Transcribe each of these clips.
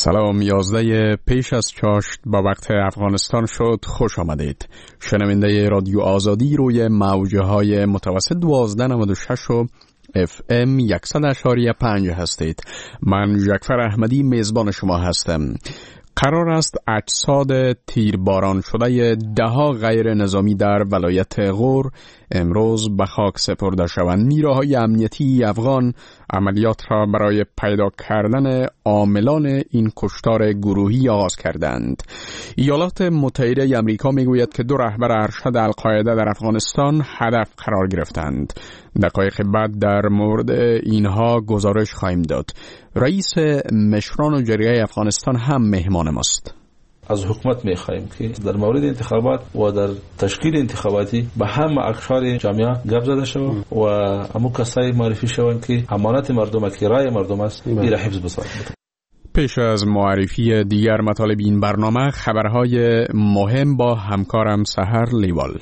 سلام، 11 پیش از چاشت با وقت افغانستان شد. خوش آمدید. شنونده رادیو آزادی روی موجه های متوسط 1296 و FM 100.5 هستید. من جعفر احمدی میزبان شما هستم. قرار است اجساد تیرباران شده دهها غیر نظامی در ولایت غور امروز به خاک سپرده شوند. نیروهای امنیتی افغان عملیات را برای پیدا کردن عاملان این کشتار گروهی آغاز کردند. ایالات متحده آمریکا میگوید که 2 رهبر ارشد القاعده در افغانستان هدف قرار گرفتند. دقایق بعد در مورد اینها گزارش خواهیم داد. رئیس مشران و جریه افغانستان هم مهمان ماست. از حکومت می‌خواهیم که در مورد انتخابات و در تشکیل انتخاباتی به هم اقشار جامعه گپ زده شود و همو کسایی معرفی شوند که امانت مردم که رای مردم است این را حفظ بسازند. پیش از معرفی دیگر مطالب این برنامه، خبرهای مهم با همکارم سحر لیوال.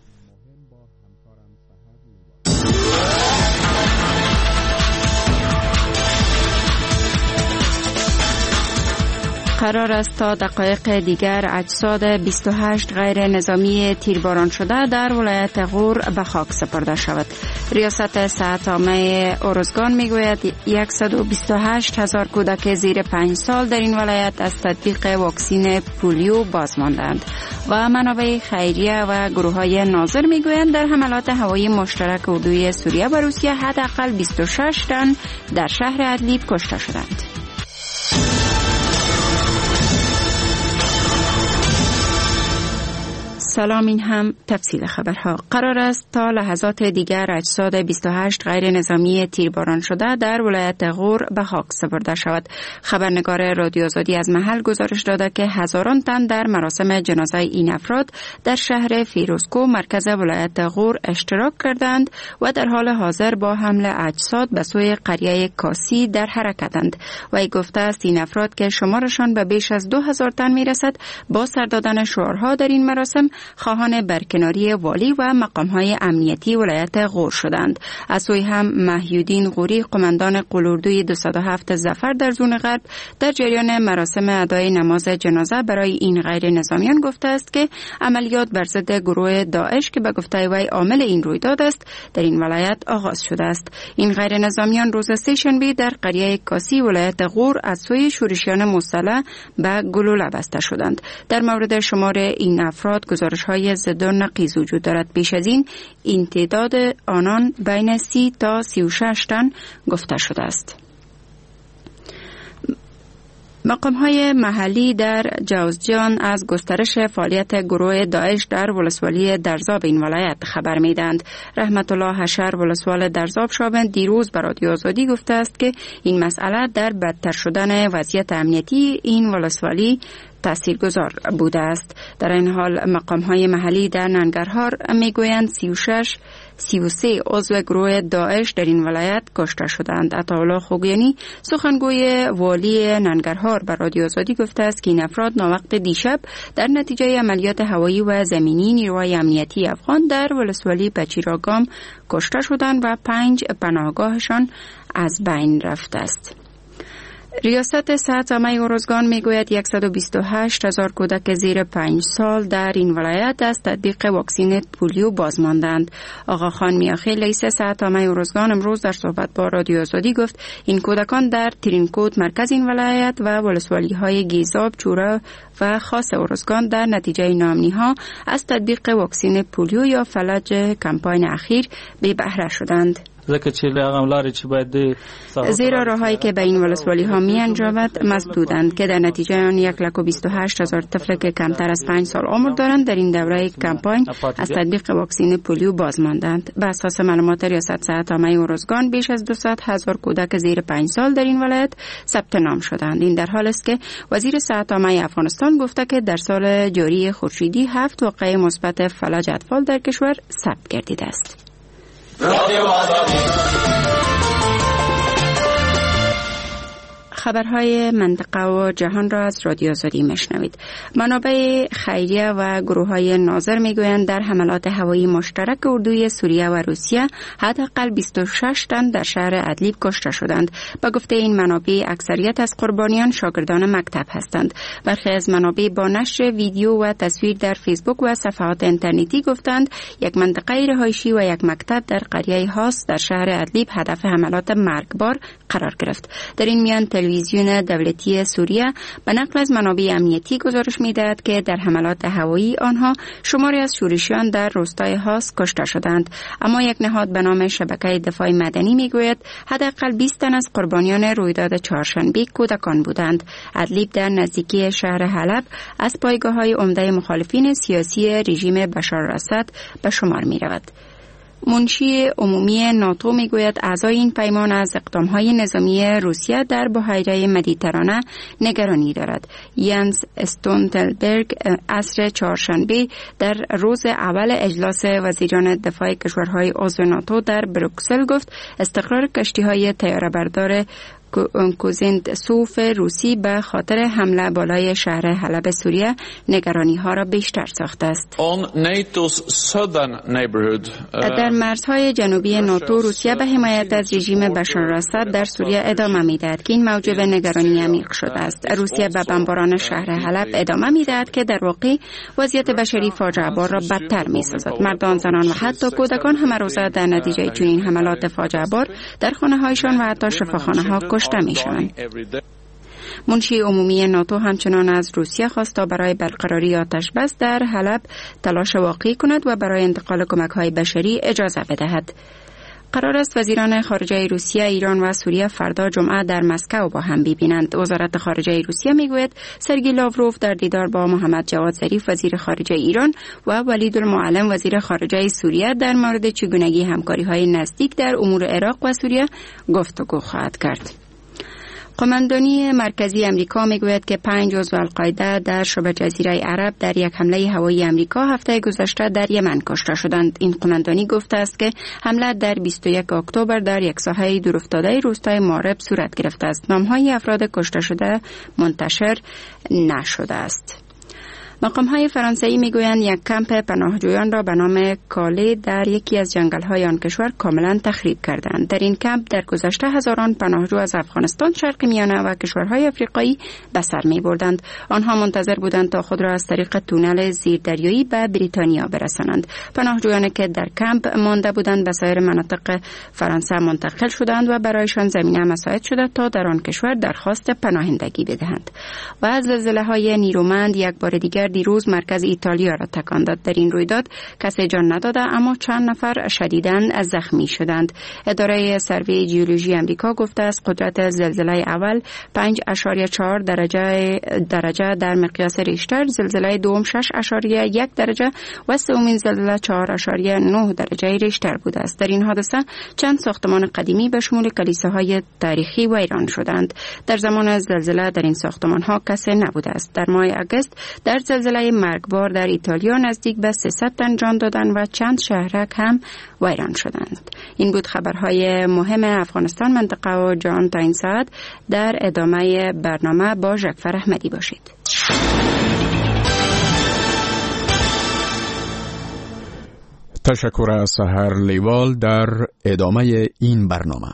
قرار است تا دقایق دیگر اجساد 28 غیر نظامی تیرباران شده در ولایت غور به خاک سپرده شود. ریاست صحت عامه ارزگان میگوید 128,000 کودک زیر 5 سال در این ولایت از تطبیق واکسین پولیو باز ماندند و منابع خیریه و گروه‌های ناظر میگویند در حملات هوایی مشترک اردوی سوریه و روسیه حداقل 26 تن در شهر ادلیب کشته شدند. سلام، این هم تفصیل خبرها. قرار است تا لحظات دیگر اجساد 28 غیر نظامی تیرباران شده در ولایت غور به خاک سپرده شود. خبرنگار رادیو آزادی از محل گزارش داده که هزاران تن در مراسم جنازه این افراد در شهر فیروزکوه مرکز ولایت غور اشتراک کردند و در حال حاضر با حمل اجساد به سوی قریه کاسی در حرکتند. و گفته است این افراد که شمارشان به بیش از 2000 تن میرسد با سر دادن شعارها در این مراسم خواهان برکناری والی و مقام‌های امنیتی ولایت غور شدند. از سوی هم محیودین غوری، قماندان قلوردوی 207 ظفر در زون غرب، در جریان مراسم ادای نماز جنازه برای این غیر نظامیان گفته است که عملیات بر ضد گروه داعش که به گفته وی عامل این رویداد است در این ولایت آغاز شده است. این غیر نظامیان روز سه‌شنبه در قریه کاسی ولایت غور از سوی شورشیان مسلح به گلوله بسته شدند. در مورد شمار این افراد گزارش‌های ضد و نقیض وجود دارد. بیش از این تعداد آنان بین 30 تا 36 تن گفته شده است. مقام‌های محلی در جوزجان از گسترش فعالیت گروه داعش در ولسوالی درزاب این ولایت خبر می‌دهند. رحمت الله حشر، ولسوال درزاب شابن، دیروز به رادیو آزادی گفته است که این مسئله در بدتر شدن وضعیت امنیتی این ولسوالی تاثیرگذار بوده است. در این حال مقام‌های محلی در ننگرهار میگویند 33 عضو گروه داعش در این ولایت کشته شدند. عطاالله خوگیانی، سخنگوی والی ننگرهار، به رادیو آزادی گفته است که این افراد ناوقت دیشب در نتیجه عملیات هوایی و زمینی نیروهای امنیتی افغان در ولسوالی بچیراگام کشته شدند و 5 پناهگاهشان از بین رفته است. ریاست صحت عامه ارزگان میگوید 128,000 کودک زیر 5 سال در این ولایت از تطبیق واکسین پولیو باز ماندند. آقا خان میاخیل، رئیس صحت عامه ارزگان، امروز در صحبت با رادیو آزادی گفت این کودکان در ترینکوت مرکز این ولایت و ولسوالی های گیزاب، چوره و خاص ارزگان در نتیجه ناامنی ها از تطبیق واکسین پولیو یا فلج کمپاین اخیر بی بهره شدند. زیرا راههایی که به این ولسوالی ها می انجامد مسدودند که در نتیجه آن 128,000 طفل که کمتر از 5 سال عمر دارند در این دوره کمپاین از تطبیق واکسین پولیو باز ماندند. به اساس معلومات ریاست صحت عامه ارزگان بیش از 200,000 کودک زیر 5 سال در این ولایت ثبت نام شدند. این در حالی است که وزیر صحت عامه افغانستان گفته که در سال جاری خورشیدی 7 واقعه مثبت فلج اطفال در کشور ثبت گردیده است. خبرهای منطقه و جهان را از رادیو آزادی میشنوید. منابع خیریه و گروه‌های ناظر میگویند در حملات هوایی مشترک اردوی سوریه و روسیه حداقل 26 تن در شهر ادلیب کشته شدند. با گفته این منابع اکثریت از قربانیان شاگردان مکتب هستند. برخی از منابع با نشر ویدیو و تصویر در فیسبوک و صفحات اینترنتی گفتند یک منطقه رهایشی و یک مکتب در قریه هاس در شهر ادلیب هدف حملات مرگبار قرار گرفت. در این میان تلویزیون دولتی سوریه به نقل از منابع امنیتی گزارش می‌دهد که در حملات هوایی آنها شماری از شورشیان در روستای هاس کشته شدند، اما یک نهاد به نام شبکه دفاع مدنی میگوید حداقل 20 تن از قربانیان رویداد چهارشنبه کودکان بودند. ادلیب در نزدیکی شهر حلب از پایگاه‌های عمده مخالفین سیاسی رژیم بشار الاسد به شمار می‌رود. منشی عمومی ناتو میگوید اعضای این پیمان از اقدامهای نظامی روسیه در بحیره مدیترانه نگرانی دارد. ینس استولتنبرگ عصر چهارشنبه در روز اول اجلاس وزیران دفاع کشورهای عضو ناتو در بروکسل گفت استقرار کشتی‌های طیاره‌بردار کوزنتسوف روسی به خاطر حمله بالای شهر حلب سوریه نگرانی ها را بیشتر ساخته است. در مرزهای جنوبی ناتو روسیه به حمایت از رژیم بشار الاسد در سوریه ادامه میدهد که این موجب نگرانی عمیق شده است. روسیه به بمباران شهر حلب ادامه میدهد که در واقع وضعیت بشری فاجعه بار را بدتر میسازد. مردان، زنان و حتی کودکان همه روزه در نتیجه چنین حملات فاجعه بار در خانه هایشان و حتی شفاخانه ها کشته میشوند. منشی عمومی ناتو همچنان از روسیه خواست تا برای برقراری آتش بس در حلب تلاش واقعی کند و برای انتقال کمک‌های بشری اجازه بدهد. قرار است وزیران خارجه روسیه، ایران و سوریه فردا جمعه در مسکو با هم ببینند. وزارت خارجه روسیه میگوید سرگئی لاوروف در دیدار با محمد جواد ظریف وزیر خارجه ایران و ولیدالمعلم وزیر خارجه سوریه در مورد چگونگی همکاری‌های نزدیک در امور عراق و سوریه گفتگو خواهد کرد. قماندانی مرکزی امریکا میگوید که 5 عضو القاعده در شبه جزیره عرب در یک حمله هوایی امریکا هفته گذشته در یمن کشته شدند. این قماندانی گفته است که حمله در 21 اکتبر در یک ساحه دورافتاده روستای مارب صورت گرفته است. نام‌های افراد کشته شده منتشر نشده است. مقام‌های فرانسوی میگویند یک کمپ پناهجویان را به نام کاله در یکی از جنگل‌های آن کشور کاملا تخریب کردند. در این کمپ در گذشته هزاران پناهجو از افغانستان، شرق میانه و کشورهای آفریقایی به سر می‌بردند. آنها منتظر بودند تا خود را از طریق تونل زیردریایی به بریتانیا برسانند. پناهجویانی که در کمپ مانده بودند به سایر مناطق فرانسه منتقل شدند و برایشان زمینه مساعد شده تا در آن کشور درخواست پناهندگی بدهند. و از زلزله‌های نیرومند یک بار دیگر دیروز مرکز ایتالیا را تکان داد. در این رویداد کسی جان نداده اما چند نفر شدیداً زخمی شدند. اداره سروی جیولوژی آمریکا گفته است قدرت زلزله اول 5.4 درجه در مقیاس ریشتر، زلزله دوم 6.1 درجه و سومین زلزله 4.9 درجه ریشتر بوده است. در این حادثه چند ساختمان قدیمی به شمول کلیساهای تاریخی ویران شدند. در زمان زلزله در این ساختمان‌ها کسی نبوده است. در ماه اگست در زلزله مرگبار در ایتالیا نزدیک به 300 تن جان دادند و چند شهرک هم ویران شدند. این بود خبرهای مهم افغانستان، منطقه و جهان تا این ساعت. در ادامه برنامه با ژکفر احمدی باشید. تشکر از سحر لیوال در ادامه این برنامه.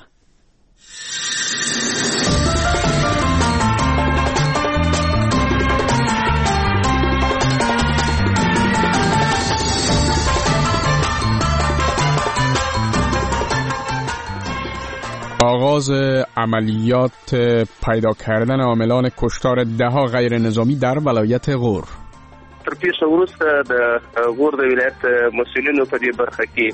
آغاز عملیات پیدا کردن عاملان کشتار 10 غیر نظامی در ولایت غور. تر پیښه وروسته د غور د ولایت مسئولینو په دې برخه کې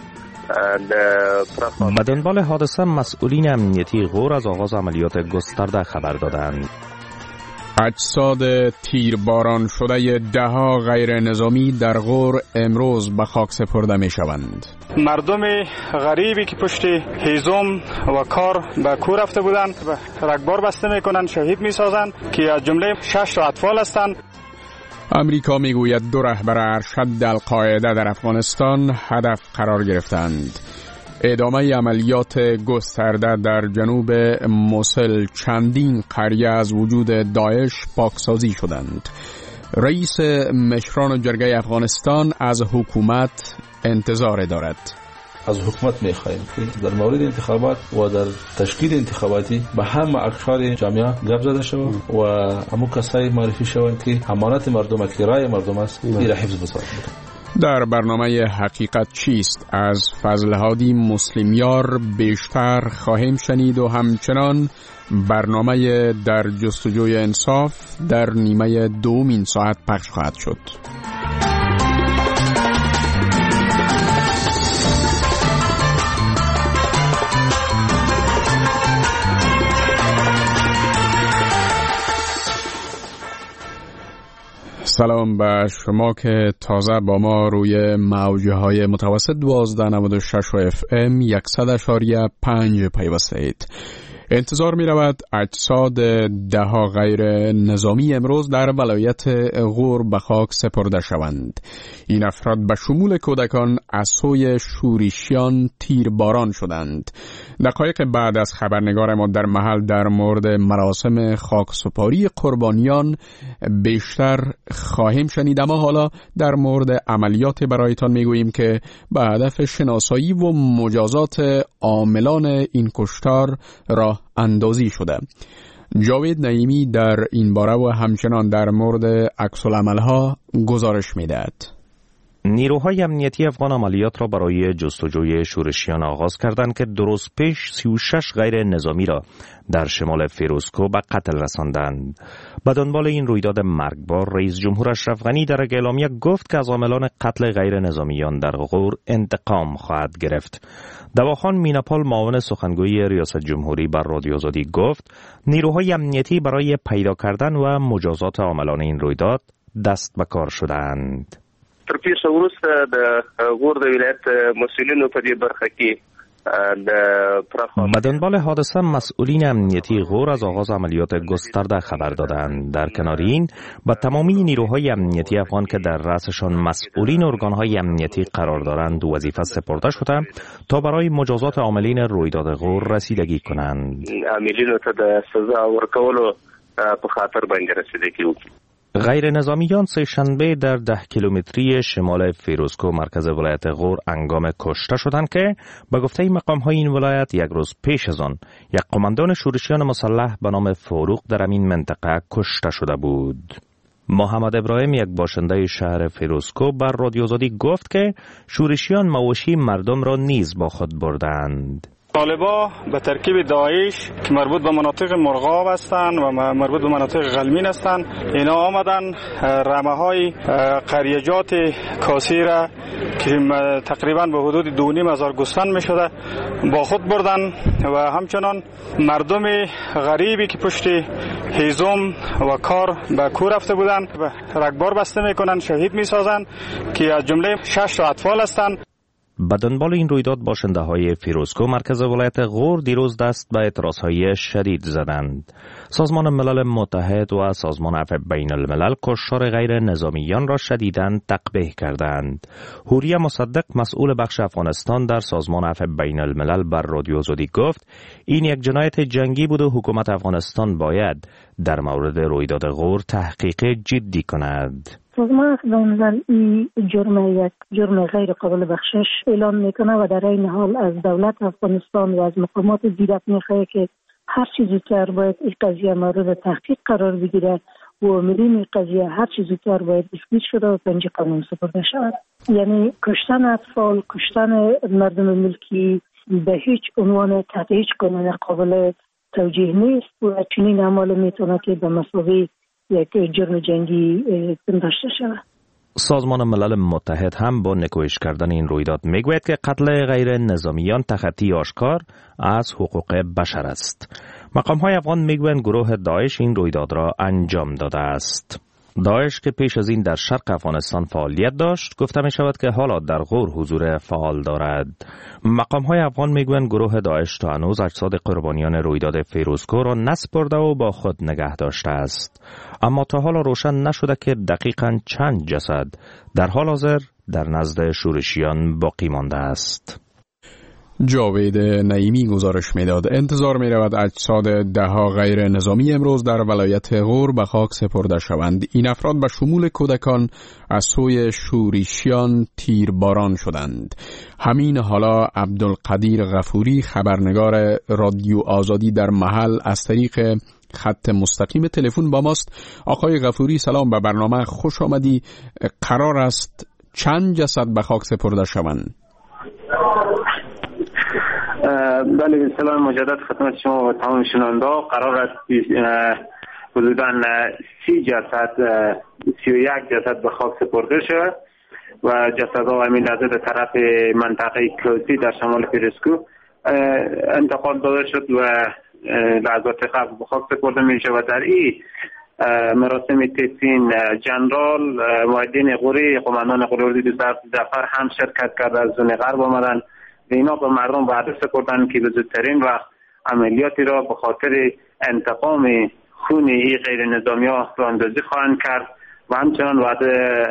به دنبال حادثه مسئولین امنیتی غور از آغاز عملیات گسترده خبر دادند. اجساد تیرباران شده 10 غیر نظامی در غور امروز به خاک سپرده می شوند. مردم غریبی که پشت هیزم و کار به کور رفته بودند و رگبار بسته می کنند شهید می سازند که از جمله 6 اطفال هستند. امریکا می گوید 2 رهبر ارشد القاعده در افغانستان هدف قرار گرفتند. ادامه عملیات گسترده در جنوب موصل، چندین قریه از وجود داعش پاکسازی شدند. رئیس مشران جرگه افغانستان از حکومت انتظار دارد. از حکومت می‌خواهیم که در مورد انتخابات و در تشکیل انتخاباتی به همه اقشار جامعه گپ زده شود و همون کسایی معرفی شوند که امانت مردم که رای مردم است را حفظ بسازند. در برنامه حقیقت چیست از فضل هادی مسلمیار بیشتر خواهیم شنید و همچنان برنامه در جستجوی انصاف در نیمه دوم این ساعت پخش خواهد شد. سلام به شما که تازه با ما روی موجهای متوسط 1296 و FM 100.5 پیوسته اید. انتظار می رود اجساد 10 غیر نظامی امروز در ولایت غور به خاک سپرده شوند. این افراد به شمول کودکان از سوی شورشیان تیرباران شدند. دقایق بعد از خبرنگار ما در محل در مورد مراسم خاکسپاری قربانیان بیشتر خواهیم شنید، اما حالا در مورد عملیات برایتان میگوییم که به هدف شناسایی و مجازات عاملان این کشتار راه اندازی شده. جاوید نعیمی در این باره و همچنان در مورد عکس‌العمل‌ها گزارش می‌دهد. نیروهای امنیتی افغان عملیات را برای جستجوی شورشیان آغاز کردند که درست پیش 36 غیر نظامی را در شمال فیروزکوه به قتل رساندند. به دنبال این رویداد مرگبار، رئیس جمهور اشرف غنی در یک اعلامیه گفت که از عاملان قتل غیر نظامیان در غور انتقام خواهد گرفت. دواخان میناپال، معاون سخنگوی ریاست جمهوری، بر رادیو آزادی گفت نیروهای امنیتی برای پیدا کردن و مجازات عاملان این رویداد دست به کار شدند. تر پیښه وروسته د غور د ولایت مسؤلینو په دې برخه کې به دنبال حادثه مسئولین امنیتی غور از آغاز عملیات گسترده خبر دادند. در کنار این به تمامی نیروهای امنیتی افغان که در رأسشان مسئولین ارگانهای امنیتی قرار دارند وظیفه سپرده شده تا برای مجازات عاملین رویداد غور رسیدگی کنند. عاملینو ته د سزا ورکولو په خاطر باندې رسیدگی وکړي. غیر نظامیان سه شنبه در 10 کیلومتری شمال فیروزکوه مرکز ولایت غور انگام کشته شدند که به گفته مقام‌های این ولایت یک روز پیش از آن یک قماندان شورشیان مسلح به نام فاروق در این منطقه کشته شده بود. محمد ابراهیم، یک باشنده شهر فیروزکوه، بر رادیو آزادی گفت که شورشیان مواشی مردم را نیز با خود بردند. طالبا به ترکیب داعش که مربوط به مناطق مرغاب هستند و مربوط به مناطق غلمین هستند، اینا آمدن رمه‌های قریجات کاسی را که تقریبا به حدود 2,500 گوسفند می‌شده با خود بردن و همچنان مردم غریبی که پشت هیزم و کار به کور رفته بودند رگبار بسته میکنن، شهید میسازن که از جمله 6 اطفال هستند. به دنبال این رویداد باشنده های فیروزکوه مرکز ولایت غور دیروز دست به اعتراضهای شدید زدند. سازمان ملل متحد و سازمان عفو بین الملل کشتار غیر نظامیان را شدیداً تقبیح کردند. حوریه مصدق، مسئول بخش افغانستان در سازمان عفو بین الملل، بر رادیو آزادی گفت این یک جنایت جنگی بود و حکومت افغانستان باید در مورد رویداد غور تحقیق جدی کند. سازمان عفو بین الملل این جرم غیر قابل بخشش اعلام میکنه و در این حال از دولت افغانستان و از مقامات دیگر میخواه که هر چیز زودتر باید این قضیه مورد تحقیق قرار بگیره و عاملین این قضیه هر چیز زودتر باید اثبات شده و پنج قانون سپرده شود. یعنی کشتن اطفال، کشتن مردم ملکی به هیچ عنوان تحت هیچ قانون قابل توجیه نیست و چنین اعمال میتونه که به مسابقه یک جرم جنگی پنداشته شود. سازمان ملل متحد هم با نکوهش کردن این رویداد میگوید که قتل غیر نظامیان تخطی آشکار از حقوق بشر است. مقام‌های افغان میگویند گروه داعش این رویداد را انجام داده است. داعش که پیش از این در شرق افغانستان فعالیت داشت، گفته می شود که حالا در غور حضور فعال دارد. مقام‌های افغان میگویند گروه داعش تا هنوز اجساد قربانیان رویداد فیروزکوه را نسپرده و با خود نگه داشته است. اما تا حالا روشن نشده که دقیقاً چند جسد در حال حاضر در نزد شورشیان باقی مانده است. جاوید نعیمی گزارش میداد. انتظار می رود اجساد 10 غیر نظامی امروز در ولایت غور به خاک سپرده شوند. این افراد به شمول کودکان از سوی شوریشیان تیرباران شدند. همین حالا عبدالقدیر غفوری خبرنگار رادیو آزادی در محل از طریق خط مستقیم تلفن با ماست. آقای غفوری سلام، به برنامه خوش آمدی. قرار است چند جسد به خاک سپرده شوند؟ بله، سلام مجدد خدمت شما و تمام شنوندا. قرار است حدوداً 31 جسد به خاک سپرده شود و جسدها همین لحظه در طرف منطقه کلوسی در شمال پیرسکو انتقال داده شد و لحظات قبل به خاک سپرده می شود. در این مراسم تدفین جنرال معدین غوری قماندان قوای اردوی 207 ظفر هم شرکت کرده، از زون غرب آمدن. اینا به مردم وعده سپردن که به زودترین وقت عملیاتی را به خاطر انتقام خون این غیر نظامی ها را اندازی خواهند کرد و همچنان وعده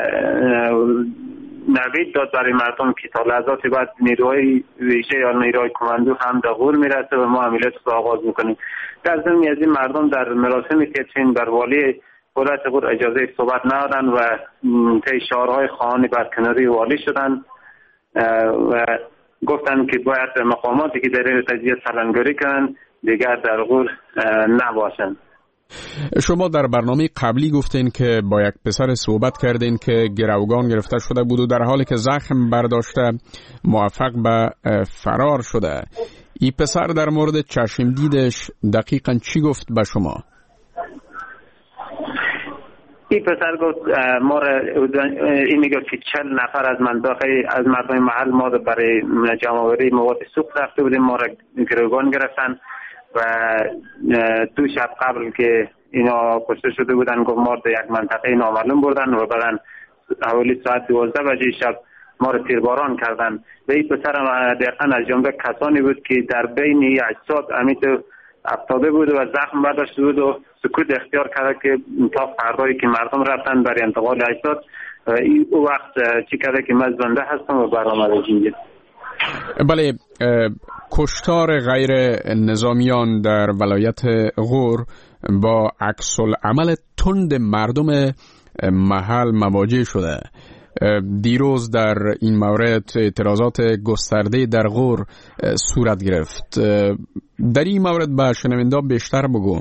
نوید داد برای مردم که تا لحظات بعد نیروهای ویژه یا نیروهای کماندو هم در غور میرسه و ما عملیات را آغاز میکنیم. در ضمن از این مردم در مراسم تدفین بر والی ولایت غور اجازه صحبت ندادن و طی شعارهای خواهان برکناری والی شدن و گفتن که باید مقاماتی که در این قضیه سلنگاری کنن دیگر در غور نباشن. شما در برنامه قبلی گفتین که با یک پسر صحبت کردین که گروگان گرفته شده بود و در حالی که زخم برداشته موفق به فرار شده. این پسر در مورد چشم دیدش دقیقاً چی گفت به شما؟ این پسر گفت ما را این میگه که 40 نفر از مردم محل ما برای جمع‌آوری مواد سوخت رفته بودیم، ما را گروگان گرفتن و 2 شب قبل که اینا کشته شده بودن گفت ما در یک منطقه نامعلوم بردن و بعدن حوالی ساعت 12 بجه شب ما را تیرباران کردن. و این پسر دقیقاً از جمله کسانی بود که در بین اجساد امیت افتاده بود و زخم برداشته بود و سکوت اختیار کرده که تا فردایی که مردم رفتن برای انتقال اجساد این وقت چی کرده که من زنده هستم و برآمده اینجا. بله، کشتار غیر نظامیان در ولایت غور با عکس العمل تند مردم محل مواجه شده. دیروز در این مورد اعتراضات گسترده در غور صورت گرفت. در این مورد به شنونده بیشتر بگو.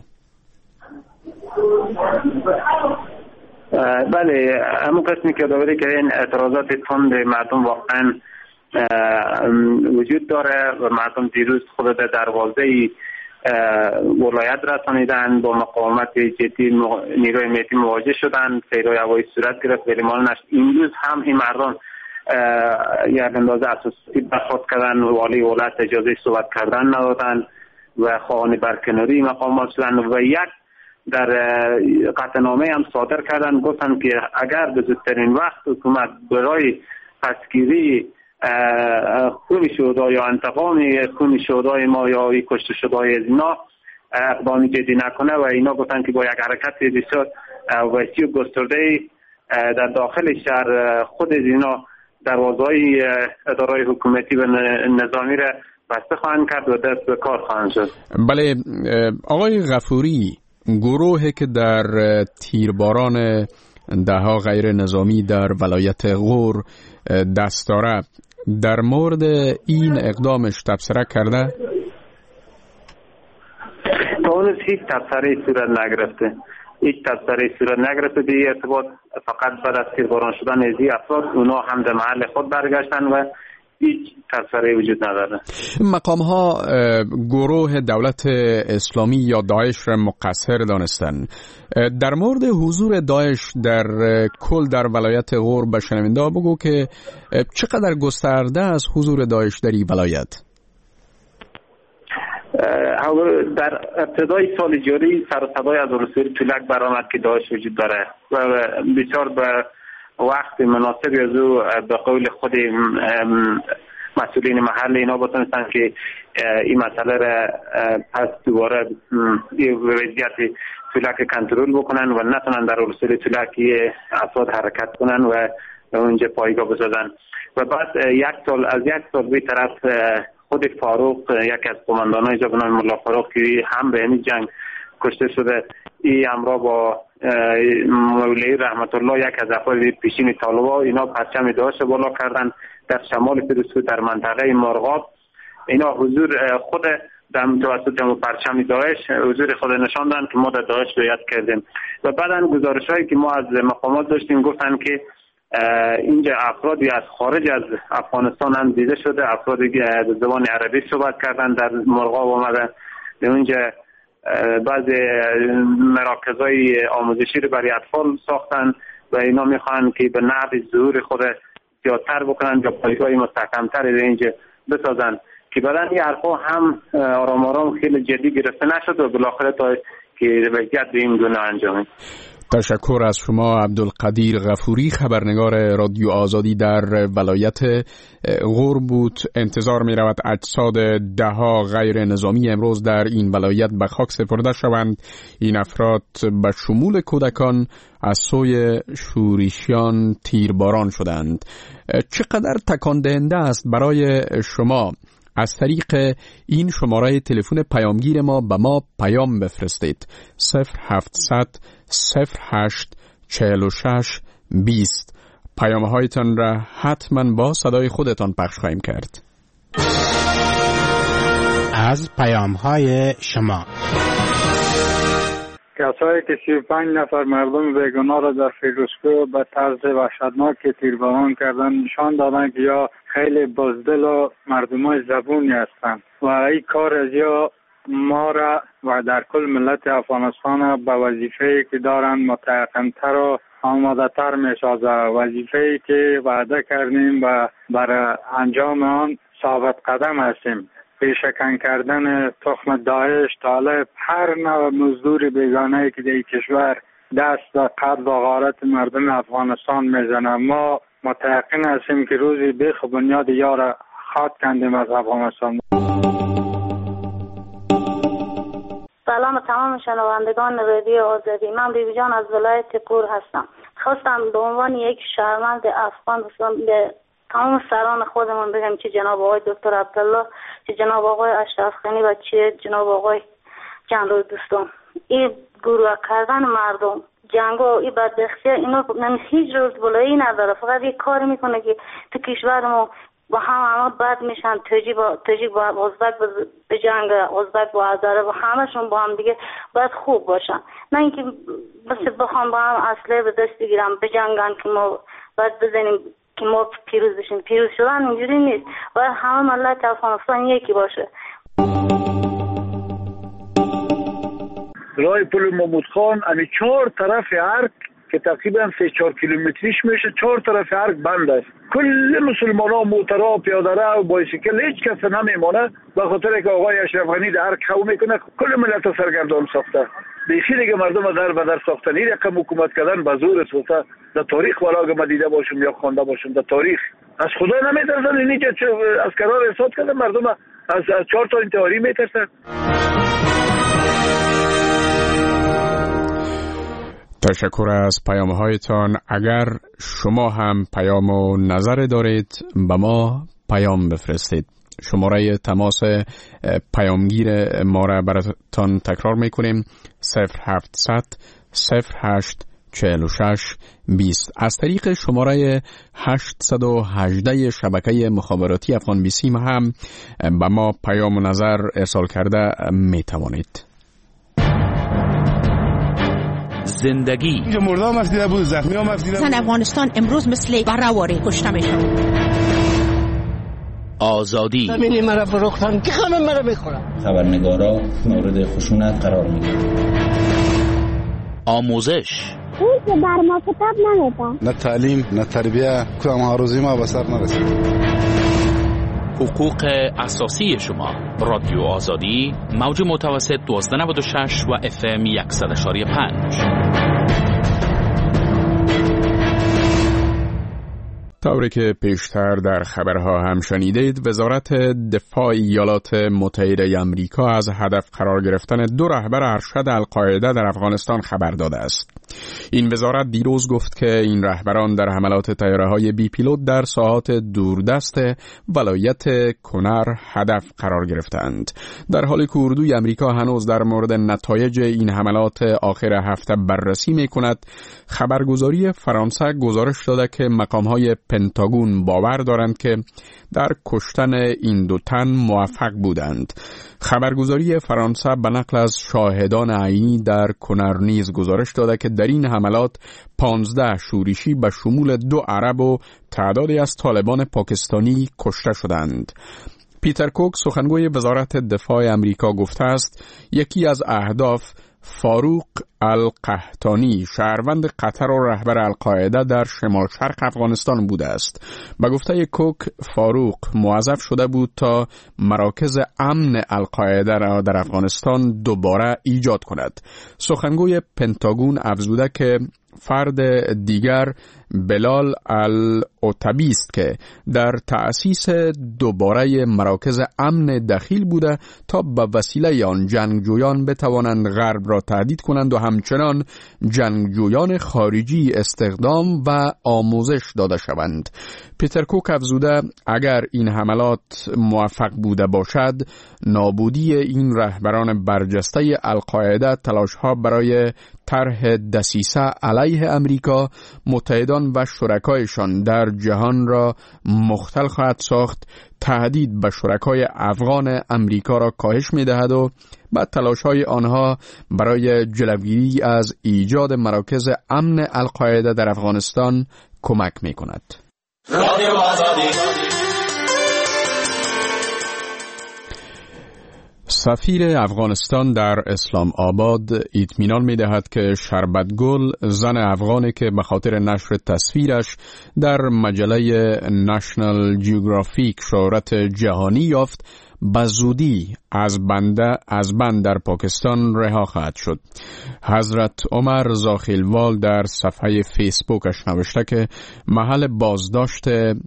بله، همون قسمی که داوری که این اعتراضات تند مردم واقعا وجود داره و مردم دیروز خود در دروازه ولایت رسانیدن، با مقاومت جدی نیروی ملی مواجه شدن، سیرهای هوایی صورت گرفت ولی ما نشد. امروز هم این مردم یک اندازه اساسی برخورد کردن، والی ولایت اجازه صحبت کردن ندادن و خواهان برکناری مقامات شدن و یک در قطعنامه هم صادر کردن، گفتن که اگر به زودترین وقت حکومت برای پسگیری خون شهدای یا انتقام خون شهدای ما یا کشته شده‌های از اینا اقدامی جدی نکنه و اینا گفتن که با یک حرکت بسیار وسیع و گسترده در داخل شهر خود از اینا دروازه‌های اداره‌های حکومتی و نظامی را بسته خواهند کرد و دست به کار خواهند شد. بله آقای غفوری، گروهی که در تیرباران 10 غیر نظامی در ولایت غور دست داره در مورد این اقدامش تبصره کرده؟ تا اون هیچ تبصره صورت نگرفته. به این ارتباط فقط بعد از تیرباران شدن از این افراد اونا هم در محل خود برگشتن و هیچ تبصره وجود نداره. مقام ها گروه دولت اسلامی یا داعش را مقصر دانستن. در مورد حضور داعش در کل در ولایت غور به شنونده بگو که چقدر گسترده است حضور داعش در این ولایت؟ در ابتدای سال جاری سر و صدای از ولسوالی تولک برآمد که داعش وجود داره و بسیار به وقت مناسبی از او به قول خود مسئولین محل اینا بتونستن که این مسئله را پس دوباره وضعیت تولک کنترل بکنن و نتونن در ولسوالی تولک افراد حرکت کنن و اونجا پایگاه بسازن. و بعد یک سال به طرف خود فاروق یک از قماندانای جا به نام ملا فاروق که هم به این جنگ کشته شده، این همراه با مولوی رحمت الله یک از افراد پیشین طالبان، اینا پرچم داعش بالا کردن در شمال فیروزکوه در منطقه مرغاب. اینا حضور خود در توسط پرچم داعش حضور خود نشاندن که ما در داعش بیعت کردیم. و بعداً گزارش‌هایی که ما از مقامات داشتیم گفتن که اینجا افرادی از خارج از افغانستان هم دیده شده، افرادی که زبان عربی صحبت کردن در مرغاب آمدن به اونجا. بعضی مراکزهای آموزشی رو برای اطفال ساختن و اینا میخوان که به نحو ظهور خود زیادتر بکنن یا پایگاه مستحکمتر رو اینجا بسازن که بعداً این حرفا هم آرام آرام خیلی جدی گرفته نشد و بالاخره تا که وضعیت به این گونه انجامید. تشکر از شما عبدالقدیر غفوری، خبرنگار رادیو آزادی در ولایت غور بود. انتظار می رود اجساد دهها غیر نظامی امروز در این ولایت به خاک سپرده شوند. این افراد به شمول کودکان از سوی شورشیان تیرباران شدند. چقدر تکان دهنده است برای شما از طریق این شماره تلفن پیامگیر ما به ما پیام بفرستید 0700 08 46 20. پیام‌هایتان را حتما با صدای خودتان پخش خواهیم کرد. از پیام‌های شما کسایی که 35 نفر مردم بیگناه را در فیروزکوه به طرز وحشتناک تیرباران کردن نشان دادن که یا خیلی بزدل و مردمای زبونی هستند و این کار از یا ما را و در کل ملت افغانستان به وظیفه‌ای که دارن متقن‌تر و آماده‌تر می‌سازه، وظیفه‌ای که وعده کردیم و برای انجام آن ثابت قدم هستیم. پیشکن کردن تخم داعش، طالب، هر نوع مزدور بیگانه‌ای که در کشور دست و قد و غارت مردم افغانستان میزنه، ما متقن هستیم که روزی بیخ بنیاد یار خاک کندیم از افغانستان. سلام تمام شنوندگان رادیو آزادی. من بیبی جان از ولایت غور هستم. خواستم به عنوان یک شهروند افغان به تمام سران خودمون بگم که جناب آقای دکتر عبدالله، که جناب آقای اشرف غنی و چه جناب آقای جنرال دوستان، این گروه کردن مردم جنگ و این بدبختی اینو هیچ روز بلایی نداره، فقط یک کار میکنه که تو کشورمون با همه بد میشن، تاجیک با ازبک به جنگ، ازبک با هزاره و همشون با هم دیگه باید خوب باشن، نه اینکه بس بخوام با هم اسلحه به دست بگیرم به جنگن که ما باید بزنیم که ما پیروز بشیم. پیروز شدن اینجوری نیست، باید همه ملت افغانستان یکی باشه. راه پل محمود خان امی 4 طرف ارگ که تقریبا 3-4 کیلومتریش میشه، 4 طرف ارگ بند است. کل مسلمان ها موترا، پیاده رو، بایسیکل، هیچ کس نمیمونه به خاطر که آقای اشرف غنی در ارگ خو میکنه، کل ملت سرگردان ساخته. بیخی دیگه مردم در به در ساختن. این رقم حکومت کردن به زور است. در تاریخ والا که دیده باشم یا خوانده باشم در تاریخ از خدا نمیترسن. اینی که از قرار احساس کردن مردم از 4 تا انتحاری میترسن. تشکر از پیام‌هایتان. اگر شما هم پیام و نظر دارید به ما پیام بفرستید. شماره تماس پیامگیر ما را براتان تکرار میکنیم 0700 08 46 20. از طریق شماره 818 شبکه مخابراتی افغان بیسیم هم به ما پیام و نظر ارسال کرده می توانید. زندگی اینجا مرده هم افدیده بود، زخمی هم افدیده بود. زن افغانستان امروز مثل برهواری کشته میشن. آزادی زمینی مرا فروختن که همه مرا میخورن. خبرنگارا مورد خشونت قرار میگیرن. آموزش اون که بر ما کتاب نمیدن، نه تعلیم نه تربیه، کدام هاروزی ما به سر نرسید. حقوق اساسی شما. رادیو آزادی، موج متوسط 1296 و FM 100.5. طوری که پیشتر در خبرها هم شنیدید، وزارت دفاع ایالات متحده آمریکا از هدف قرار گرفتن 2 رهبر ارشد القاعده در افغانستان خبر داده است. این وزارت دیروز گفت که این رهبران در حملات طیاره‌های بی پیلوت در ساحات دوردست ولایت کنر هدف قرار گرفتند. در حالی که اردوی امریکا هنوز در مورد نتایج این حملات آخر هفته بررسی می‌کند، خبرگزاری فرانسه گزارش داده که مقام‌های پنتاگون باور دارند که در کشتن این دو تن موفق بودند. خبرگزاری فرانسه به نقل از شاهدان عینی در کنر نیز گزارش داده که در این حملات 15 شورشی به شمول 2 عرب و تعدادی از طالبان پاکستانی کشته شدند. پیتر کوک سخنگوی وزارت دفاع امریکا گفته است یکی از اهداف فاروق القحطانی شهروند قطر و رهبر القاعده در شمال شرق افغانستان بوده است. به گفته کوک فاروق موظف شده بود تا مراکز امن القاعده را در افغانستان دوباره ایجاد کند. سخنگوی پنتاگون افزوده که فرد دیگر بلال العتبی است که در تأسیس دوباره مراکز امن دخیل بوده تا به وسیله آن جنگجویان بتوانند غرب را تهدید کنند و همچنان جنگجویان خارجی استخدام و آموزش داده شوند. پیتر کوک افزوده اگر این حملات موفق بوده باشد، نابودی این رهبران برجسته القاعده تلاش‌ها برای طرح دسیسه علیه امریکا، متحدان و شرکایشان در جهان را مختل خواهد ساخت، تهدید به شرکای افغان امریکا را کاهش می‌دهد و با تلاش‌های آنها برای جلوگیری از ایجاد مراکز امن القاعده در افغانستان کمک می‌کند. سفیر افغانستان در اسلام آباد اطمینان می‌دهد که شربتگل، زن افغانی که به خاطر نشر تصویرش در مجله نشنال جیوگرافیک شهرت جهانی یافت، به زودی از بند در پاکستان رها خواهد شد. حضرت عمر زاخیلوال در صفحه فیسبوکش نوشته که محل بازداشت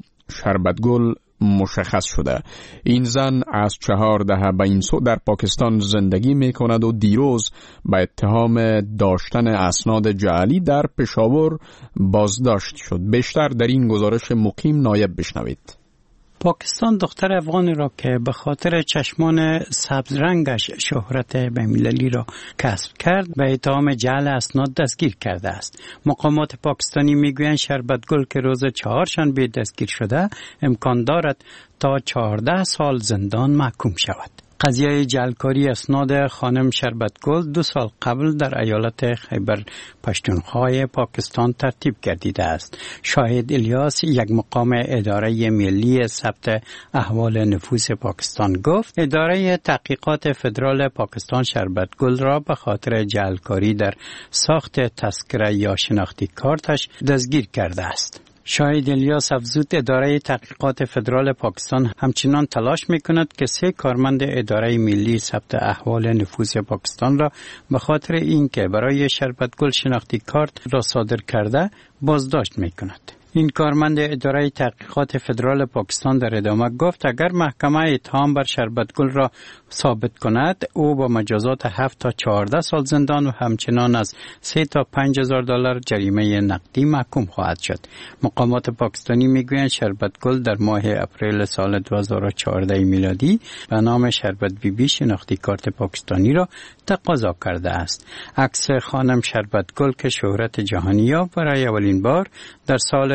شربتگل مشخص شده. این زن از 4 دهه به این سو در پاکستان زندگی می کند و دیروز به اتهام داشتن اسناد جعلی در پشاور بازداشت شد. بیشتر در این گزارش مقیم نایب بشنوید. پاکستان دختر افغانی را که به خاطر چشمان سبز رنگش شهرت بین‌المللی را کسب کرد به اتهام جعل اسناد دستگیر کرده است. مقامات پاکستانی میگویند شربتگل که روز 4 شنبه دستگیر شده امکان دارد تا 14 سال زندان محکوم شود. قضیه جعلکاری اسناد خانم شربتگل 2 سال قبل در ایالت خیبر پشتونخوا پاکستان ترتیب گردیده است. شاهد الیاس، یک مقام اداره ملی ثبت احوال نفوس پاکستان گفت اداره تحقیقات فدرال پاکستان شربتگل را به خاطر جعلکاری در ساخت تذکره یا شناختی کارتش دستگیر کرده است. شاهد الیاس افزود اداره تحقیقات فدرال پاکستان همچنان تلاش می‌کند که 3 کارمند اداره ملی ثبت احوال نفوس پاکستان را به خاطر اینکه برای شربتگل شناختی کارت را صادر کرده بازداشت می‌کند. این کارمند اداره تحقیقات فدرال پاکستان در ادامه گفت اگر محکمه اتهام بر شربتگل را ثابت کند او با مجازات 7 تا 14 سال زندان و همچنان از 3 تا 5,000 دلار جریمه نقدی محکوم خواهد شد. مقامات پاکستانی میگویند شربتگل در ماه اپریل سال 2014 میلادی به نام شربت بیبی شناختی کارت پاکستانی را تقاضا کرده است. عکس خانم شربتگل که شهرت جهانی یافت برای اولین بار در سال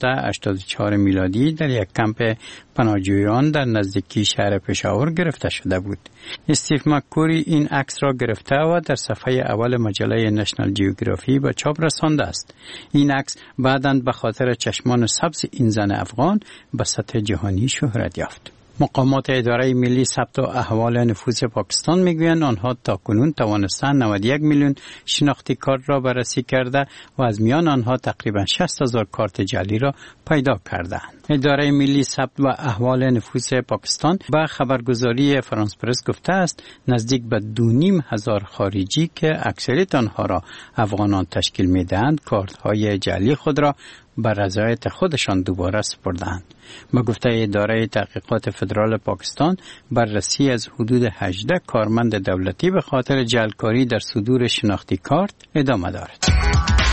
1984 میلادی در یک کمپ پناهجویان در نزدیکی شهر پشاور گرفته شده بود. استیو مک‌کوری این عکس را گرفته و در صفحه اول مجله نشنال جیوگرافی به چاپ رسانده است. این عکس بعداً به خاطر چشمان سبز این زن افغان به سطح جهانی شهرت یافت. مقامات اداره ملی ثبت احوال نفوس پاکستان میگویند آنها تاکنون توانستند 91 میلیون شناختی کارت را بررسی کرده و از میان آنها تقریبا 60,000 کارت جعلی را پیدا کردند. اداره ملی ثبت و احوال نفوس پاکستان با خبرگزاری فرانس پرس گفته است نزدیک به 2,500 خارجی که اکثریت آنها را افغانان تشکیل میدهند کارت‌های جعلی خود را بر رضایت خودشان دوباره سپردند. با گفته اداره تحقیقات فدرال پاکستان بررسی از حدود 18 کارمند دولتی به خاطر جعلکاری در صدور شناختی کارت ادامه دارد.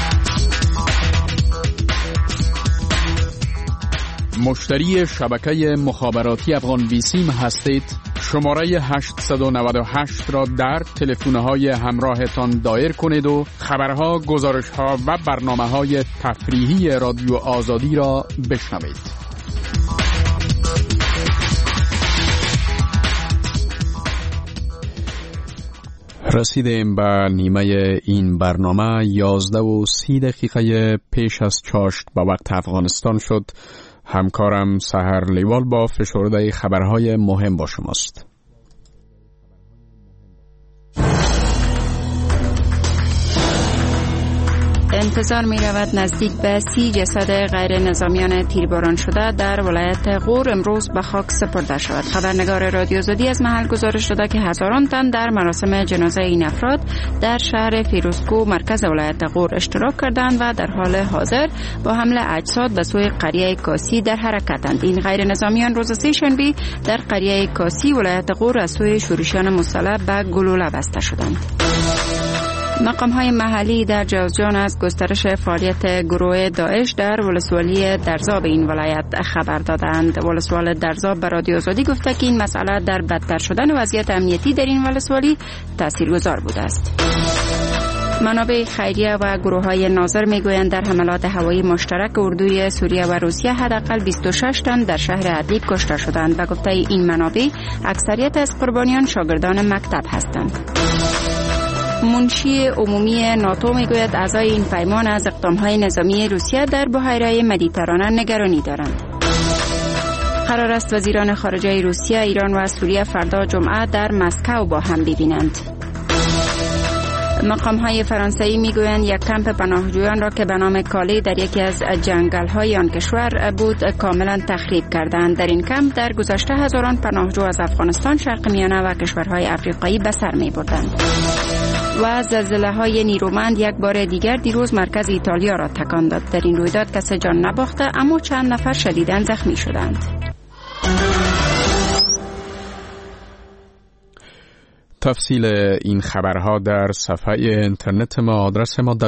مشتری شبکه مخابراتی افغان بیسیم هستید؟ شماره 898 را در تلفن‌های همراهتان دایر کنید و خبرها، گزارش‌ها و برنامه‌های تفریحی رادیو آزادی را بشنوید. رسیدیم به نیمه این برنامه. 11:30 پیش از چاشت به وقت افغانستان شد. همکارم سحر لیوال با فشرده خبرهای مهم با شماست. انتظار می رود نزدیک به 30 جسد غیر نظامیان تیرباران شده در ولایت غور امروز به خاک سپرده شود. خبرنگار رادیو آزادی از محل گزارش داده که هزاران تن در مراسم جنازه این افراد در شهر فیروزکو مرکز ولایت غور اشتراک کردند و در حال حاضر با حمل اجساد به سوی قریه کاسی در حرکتند. این غیر نظامیان روز سه‌شنبه در قریه کاسی ولایت غور از سوی شورشیان مسلح به گلوله بسته شدند. مقام‌های محلی در جوزجان از گسترش فعالیت گروه داعش در ولسوالی درزاب این ولایت خبر دادند. ولسوال درزاب به رادیو آزادی گفته که این مسئله در بدتر شدن وضعیت امنیتی در این ولسوالی تاثیرگذار بوده است. منابع خیریه و گروه‌های ناظر میگویند در حملات هوایی مشترک اردوی سوریه و روسیه حداقل 26 تن در شهر ادلیب کشته شدند و گفته این منابع اکثریت از قربانیان شاگردان مکتب هستند. منشی عمومی ناتو میگوید اعضای این پیمان از اقدامهای نظامی روسیه در بحیره مدیترانه نگرانی دارند. قرار است وزیران خارجه روسیه، ایران و سوریه فردا جمعه در مسکو با هم ببینند. مقام‌های فرانسوی میگویند یک کمپ پناهجویان را که به نام کالی در یکی از جنگل‌های آن کشور بود کاملا تخریب کردند. در این کمپ در گذشته هزاران پناهجو از افغانستان، شرق میانه و کشورهای افریقایی به سر می‌بردند. و زلزله‌های نیرومند یک بار دیگر دیروز مرکز ایتالیا را تکان داد. در این رویداد کسی جان نباخته اما چند نفر شدیداً زخمی شدند. تفصیل این خبرها در صفحه اینترنت ما، آدرس ما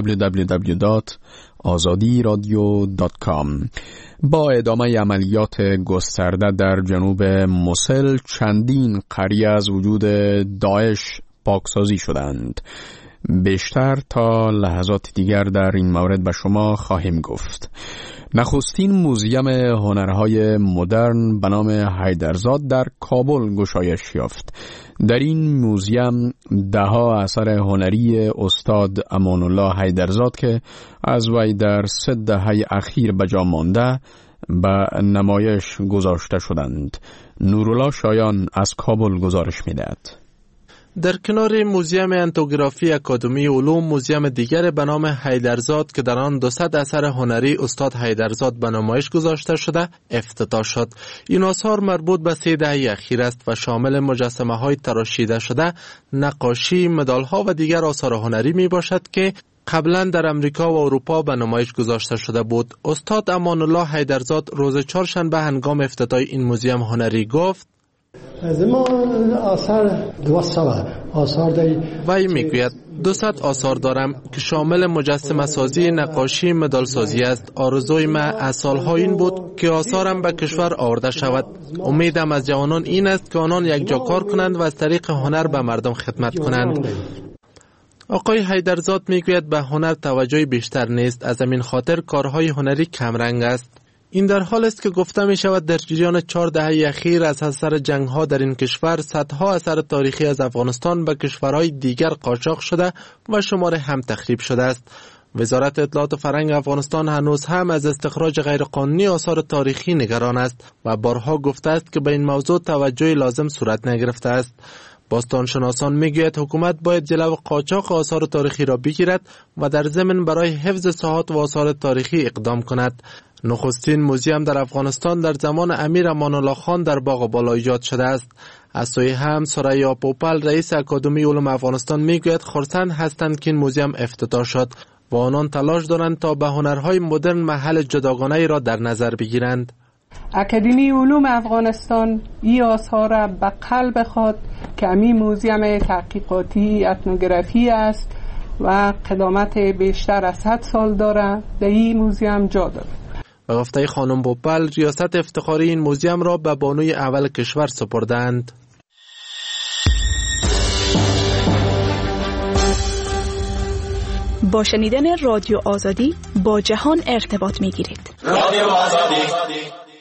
www.azadiradio.com. با ادامه عملیات گسترده در جنوب موسل، چندین قریه از وجود داعش پاکسازی شدند. بیشتر تا لحظات دیگر در این مورد به شما خواهیم گفت. نخستین موزیم هنرهای مدرن به نام حیدرزاد در کابل گشایش یافت. در این موزیم دهها اثر هنری استاد امان الله حیدرزاد که از وی در 3 دهه اخیر به جا مانده به نمایش گذاشته شدند. نورالله شایان از کابل گزارش می‌دهد. در کنار موزیم انتوگرافی اکادمی علوم، موزیم دیگر به نام حیدرزاد که در آن 200 اثر هنری استاد حیدرزاد به نمایش گذاشته شده افتتاح شد. این آثار مربوط به 3 دهه اخیر است و شامل مجسمه های تراشیده شده، نقاشی، مدال ها و دیگر آثار هنری می باشد که قبلا در امریکا و اروپا به نمایش گذاشته شده بود. استاد امان الله حیدرزاد روز چهارشنبه هنگام افتتاح این موزیم هنری گفت: وی میگوید 200 آثار دارم که شامل مجسمه سازی، نقاشی، مدال سازی است. آرزوی من از سالها این بود که آثارم به کشور آورده شود. امیدم از جوانان این است که آنان یک جا کار کنند و از طریق هنر به مردم خدمت کنند. آقای حیدرزاد میگوید به هنر توجه بیشتر نیست، از همین خاطر کارهای هنری کمرنگ است. این در حال است که گفته می شود در جریان 4 دهه اخیر از اثر جنگ ها در این کشور صدها اثر تاریخی از افغانستان به کشورهای دیگر قاچاق شده و شماره هم تخریب شده است. وزارت اطلاعات فرهنگ افغانستان هنوز هم از استخراج غیرقانونی آثار تاریخی نگران است و بارها گفته است که به این موضوع توجه لازم صورت نگرفته است. باستانشناسان میگوید حکومت باید جلو قاچاق آثار تاریخی را بگیرد و در ضمن برای حفظ ساحات و آثار تاریخی اقدام کند. نخستین موزیم در افغانستان در زمان امیر امان الله خان در باغ بالا ایجاد شده است. از سوی هم ثریا پوپل رئیس اکادمی علوم افغانستان میگوید خرسند هستند که این موزیم افتتاح شد و آنان تلاش دارند تا به هنرهای مدرن محل جداگانه را در نظر بگیرند. اکادمی علوم افغانستان این آثار را به قلب خود که امی موزیم تحقیقاتی اتنوگرافی است و قدامت بیشتر از 100 سال داره در این موزیم جا دارد. به گفته خانم بوپل ریاست افتخاری این موزیم را به بانوی اول کشور سپردند. با شنیدن رادیو آزادی با جهان ارتباط می‌گیرید. رادیو آزادی.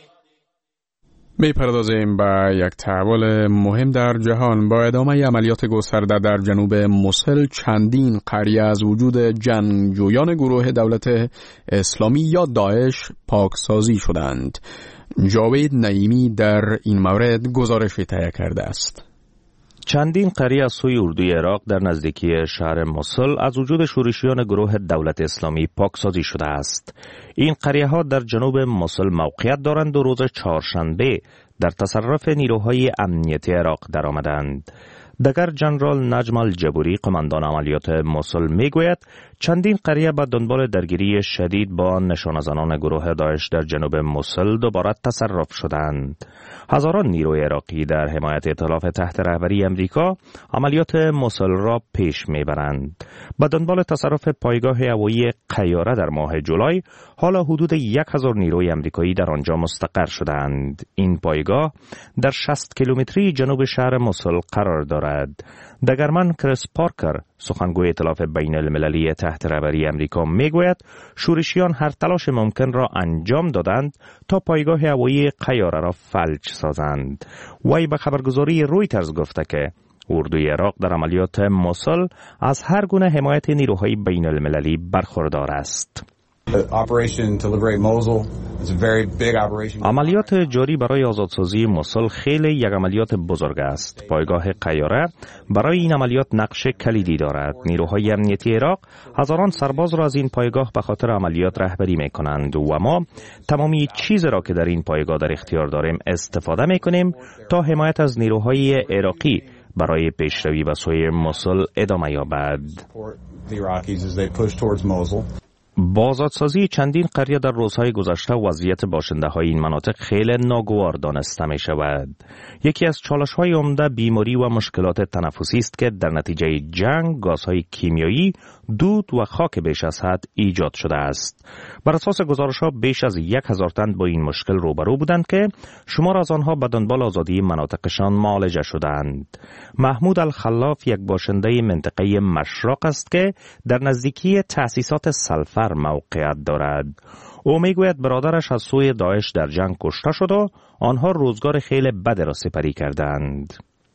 می‌پردازیم به یک تحول مهم در جهان. با ادامه عملیات گسترده در جنوب موسل چندین قریه از وجود جنگجویان گروه دولت اسلامی یا داعش پاکسازی شدند. جاوید نعیمی در این مورد گزارشی تهیه کرده است. چندین قریه از سوی اردوی عراق در نزدیکی شهر موسل از وجود شورشیان گروه دولت اسلامی پاکسازی شده است. این قریه ها در جنوب موسل موقعیت دارند و روز چهارشنبه در تصرف نیروهای امنیتی عراق درآمدند. دگر جنرال نجم الجبوری قماندان عملیات موسل میگوید چندین قریه به دنبال درگیری شدید با نشانه‌زنان گروه داعش در جنوب موسل دوباره تصرف شدند. هزاران نیروی عراقی در حمایت ائتلاف تحت رهبری امریکا عملیات موسل را پیش میبرند. به دنبال تصرف پایگاه هوایی قیاره در ماه جولای، حالا حدود 1000 نیروی امریکایی در آنجا مستقر شدند. این پایگاه در 60 کیلومتری جنوب شهر موسل قرار دارد. دگرمن کریس پارکر سخنگوی ائتلاف بین المللی تحت رهبری امریکا میگوید شورشیان هر تلاش ممکن را انجام دادند تا پایگاه هوایی قیاره را فلج سازند. وی به خبرگزاری رویترز گفته که اردوی عراق در عملیات موسل از هر گونه حمایت نیروهای بین المللی برخوردار است. عملیات جاری برای آزادسازی موسل خیلی یک عملیات بزرگ است. پایگاه قیاره برای این عملیات نقش کلیدی دارد. نیروهای امنیتی عراق هزاران سرباز را از این پایگاه به خاطر عملیات رهبری می کنند و ما تمامی چیز را که در این پایگاه در اختیار داریم استفاده می کنیم تا حمایت از نیروهای عراقی برای پیشروی به سوی موسل ادامه یابد. با آزادسازی چندین قریه در روزهای گذشته وضعیت باشنده های این مناطق خیلی ناگوار دانسته می شود. یکی از چالش های عمده بیماری و مشکلات تنفسی است که در نتیجه جنگ گازهای کیمیایی، دود و خاک بیش از حد ایجاد شده است. بر اساس گزارش ها بیش از 1000 تن با این مشکل روبرو بودند که شمار از آنها به دنبال آزادی مناطقشان معالجه شدند. محمود الخلاف یک باشنده منطقه مشرق است که در نزدیکی تأسیسات سلفر موقعیت دارد. او میگوید برادرش از سوی داعش در جنگ کشته شد و آنها روزگار خیلی بد را سپری کردند.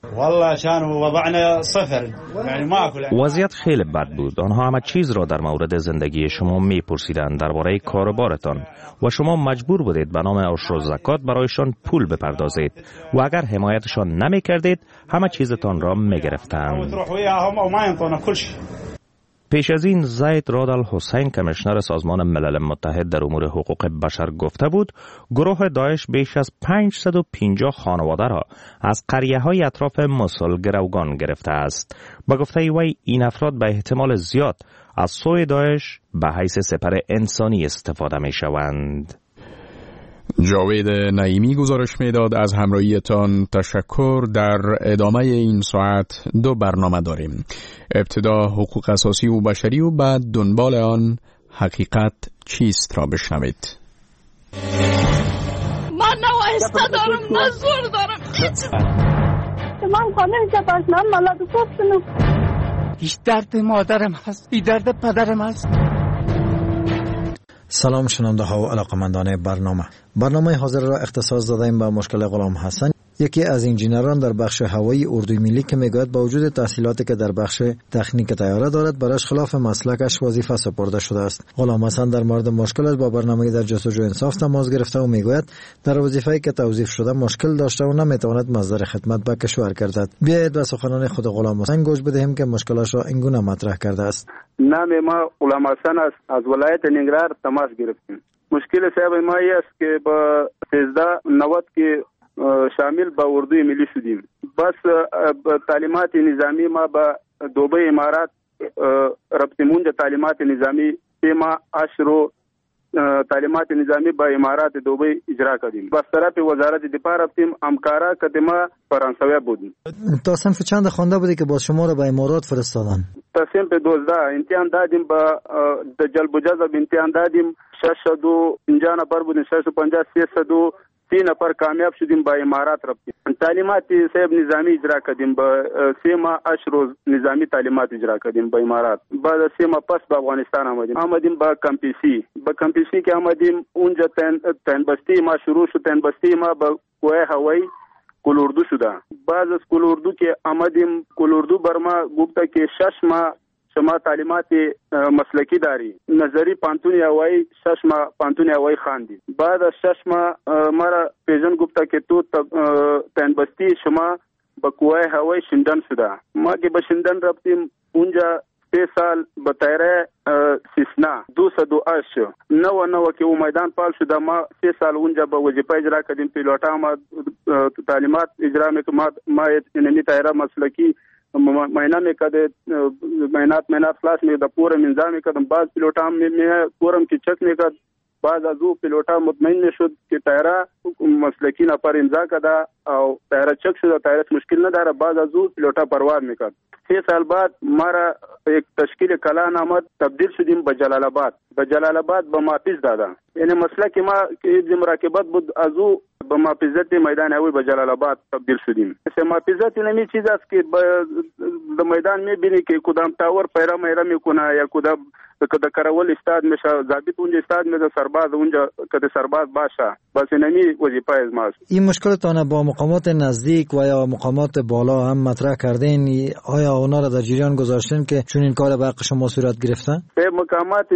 وضعیت خیلی بد بود. آنها همه چیز را در مورد زندگی شما میپرسیدند، درباره کاروبارتان، و شما مجبور بودید به نام عشر و زکات برایشان پول بپردازید و اگر حمایتشان نمیکردید همه چیزتان را میگرفتند. پیش از این زید راد الحسین کمیشنر سازمان ملل متحد در امور حقوق بشر گفته بود گروه داعش بیش از 550 خانواده را از قریه‌های اطراف موسل گروگان گرفته است. با گفته وی این افراد به احتمال زیاد از سوی داعش به حیث سپر انسانی استفاده می شوند. جاوید نعیمی گزارش میداد. از همراهیتان تشکر. در ادامه این ساعت 2 برنامه داریم. ابتدا حقوق اساسی و بشری و بعد دنبال آن حقیقت چیست را بشنوید. من نوایسته دارم، من زور دارم. من خانه میشه من ملاد گفتنم. هیچ درد مادرم هست، هیچ درد پدرم هست. سلام شنونده ها و علاقمندان برنامه حاضر را اختصاص دادیم به مشکل غلام حسن، یکی از انجینران در بخش هوایی اردوی ملی که میگوید با وجود تحصیلاتی که در بخش تکنیک طیاره دارد برایش خلاف مسلکش وظیفه سپرده شده است. غلام حسن در مورد مشکلش با برنامه در جستجو انصاف تماس گرفته و میگوید در وظیفه‌ای که توظیف شده مشکل داشته و نمیتواند مصدر خدمت به کشور گردد. بیایید به سخنان خود غلام حسن گوش بدهیم که مشکلش را اینگونه مطرح کرده است. نام ما غلام حسن است. از ولایت ننگرهار تماس گرفتیم. مشکل صاحب ما است که با 1390 که شامل به اردوی ملی شدیم. بس تعلیمات نظامی ما به دوبه امارات ربطمون تعلیمات نظامی ما اشرو تعلیمات نظامی به امارات دوبه اجرا کردیم. بس طرف وزارت دفاع رفتیم، همکارا کدما فرانسوی بودیم. تا صنف چند خوانده بودی که با شما رو به امارات فرستادن؟ تا صنف 12 امتحان دادیم، با جلب و جذب امتحان دادیم. 650 نفر بودیم، 650 330 نفر کامیاب شدیم، با امارات رفتیم. تعلیمات صاحب نظامی اجرا کردیم، با 3 ماه 8 روز نظامی تعلیمات اجرا کردیم با امارات. بعد 3 ماه پس به افغانستان آمدیم با کمپیسی که آمدیم. اونجا تنبستی ما شروع شد. تنبستی ما با کوه هوایی کلوردو شده. بعد از کلوردو که آمدیم، کلوردو بر ما گفته که 6 ماه شما تعلیمات مسلکی داری، نظری پانتون هوایی 6 ماه پانتون هوایی خواندی. بعد از 6 ماه مرا پیژن گفته که تو تنبستی شما با کوه هوایی شندن شده. ما که به شندن رفتیم اونجا 3 سال با تیره سیسنا 208 نو که او میدان پال شده. ما 3 سال اونجا با وظیفه اجرا کردیم. پیلوتا ما تعلیمات اجرا میکنیم. ما اینمی تیره مسلکی مهینه میکرده، مهینات کلاس میکرده، پورم انجام میکردم. بعض پیلوتا هم پورم که چک میکرد. بعد از او پیلوتا مطمئن میشد که تیره مسلکی نفر امضا کرده او تیره چک شده، تیره مشکل نداره. بعد از او پیلوتا پرواز میکرد. 3 سال بعد مرا یک تشکیل کلان آمد، تبدیل شدیم به جلال آباد. به جلال آباد به مافیز داده. یعنی مسلک ما که مراقبت بود، از او به مافیزت میدان هوایی به جلال آباد تبدیل شدیم. مافیزت نمی چیز است که در میدان میبینی که کدام تاور پیرا میرا میکنه یا کدام که کرول استاد میشه، ضابط اونجا استاد میشه، سرباز اونجا که سرباز باشه. بس نمی وظیفه از ماست. این مشکلتان با مقامات نزدیک و یا مقامات بالا هم مطرح کردین؟ آیا اونا را در جریان گذاشتین که چون این کار به حق شما صورت گرفتن؟ مقامات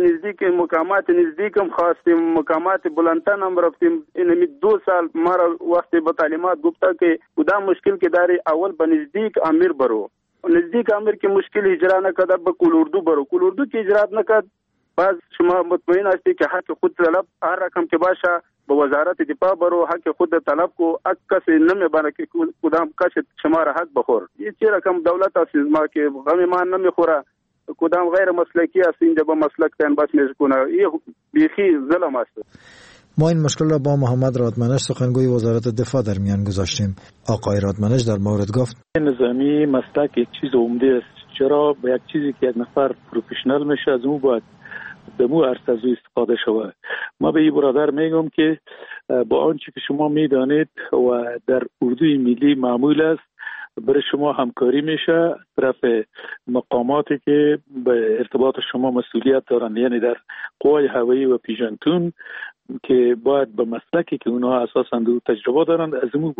نزدیک هم خواستیم، مقامات بلندتر هم رفتیم. این 2 سال ما وقتی به تعلیمات گفته که کدام مشکل که داری اول به نزدیک امیر برو. نزدیک امیر که مشکل اجرا نکرده به کلوردو برو. کلوردو که اجرا نکرد باز شما مطمئن هستی که حق خود طلب هر رقم که باشه به وزارت دفاع برو، حق خود طلب کو. حق کسی نمیبره که کدام کس شما را حق بخور. این چه رقم دولت است ما که غم ما نمیخوره، کدام غیر مسلکی است اینجا با مسلک تن بس میکنه. این بیخی ظلم است. ما این مشکل را با محمد رادمنش سخنگوی وزارت دفاع در میان گذاشتیم. آقای رادمنش در مورد گفت نظامی مسلک یک چیز عمده است. چرا به یک چیزی که یک نفر پروفشنال میشه از اون باید دمو ارز از او استفاده شود. ما به این برادر میگم که با آنچه که شما میدانید و در اردوی ملی معمول است، برای شما همکاری میشه طرف مقاماتی که به ارتباط شما مسئولیت دارند، یعنی در قوای هوایی و پیژنتون که باید به مسلکی که اونها اساساً دو تجربه دارند از اون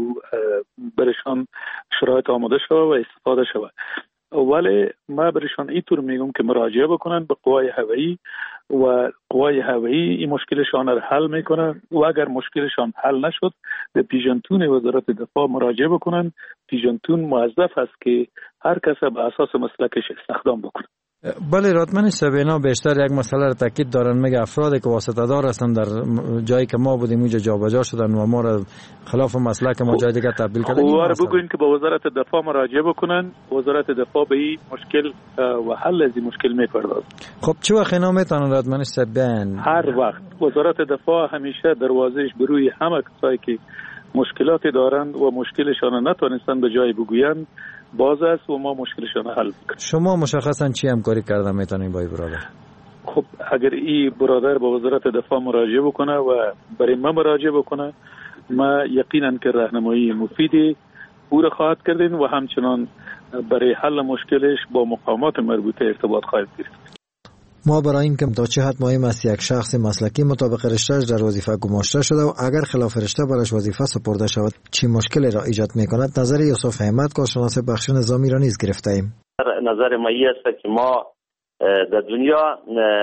برشان شرایط آماده شود و استفاده شود. ولی ما برشان اینطور میگم که مراجعه بکنن به قوای هوایی و قوای هوایی این مشکلشان را حل میکنه و اگر مشکلشان حل نشد به پیژنتون وزارت دفاع مراجعه بکنن. پیژنتون موظف است که هر کس به اساس مسلکش استخدام بکنه. بله رادمنش سبینا بیشتر یک مسئله را تاکید دارن، میگه افرادی که واسطه دار هستن در جایی که ما بودیم اونجا جابجا شدن و ما را خلاف مسلک ما جای دیگه تبدیل کردن. اوار بگوین که به وزارت دفاع مراجعه بکنن، وزارت دفاع به این مشکل و حل از این مشکل میپردازه. خب چه وقت اینا میتونن رادمنش سبیان؟ هر وقت وزارت دفاع همیشه دروازهش به روی همه کسایی که مشکلاتی دارند و مشکلشان نتونستن به جای بگویند باز است و ما مشکلشان حل میکنیم. شما مشخصا چی همکاری کردن میتونین با این برادر؟ خب اگر این برادر با وزارت دفاع مراجعه بکنه و برای ما مراجعه بکنه، ما یقینا که راهنمایی مفیدی او را خواهد کردین و همچنان برای حل مشکلش با مقامات مربوطه ارتباط خواهد گرفت. ما برای این که تا چه حد مهم است یک شخص مسلکی مطابق رشته‌اش در وظیفه گماشته شده و اگر خلاف رشته برش وظیفه سپرده شود چی مشکلی را ایجاد می‌کند، نظر یوسف احمد کارشناس بخش نظامی را نیز گرفته ایم. نظر ما است که ما در دنیا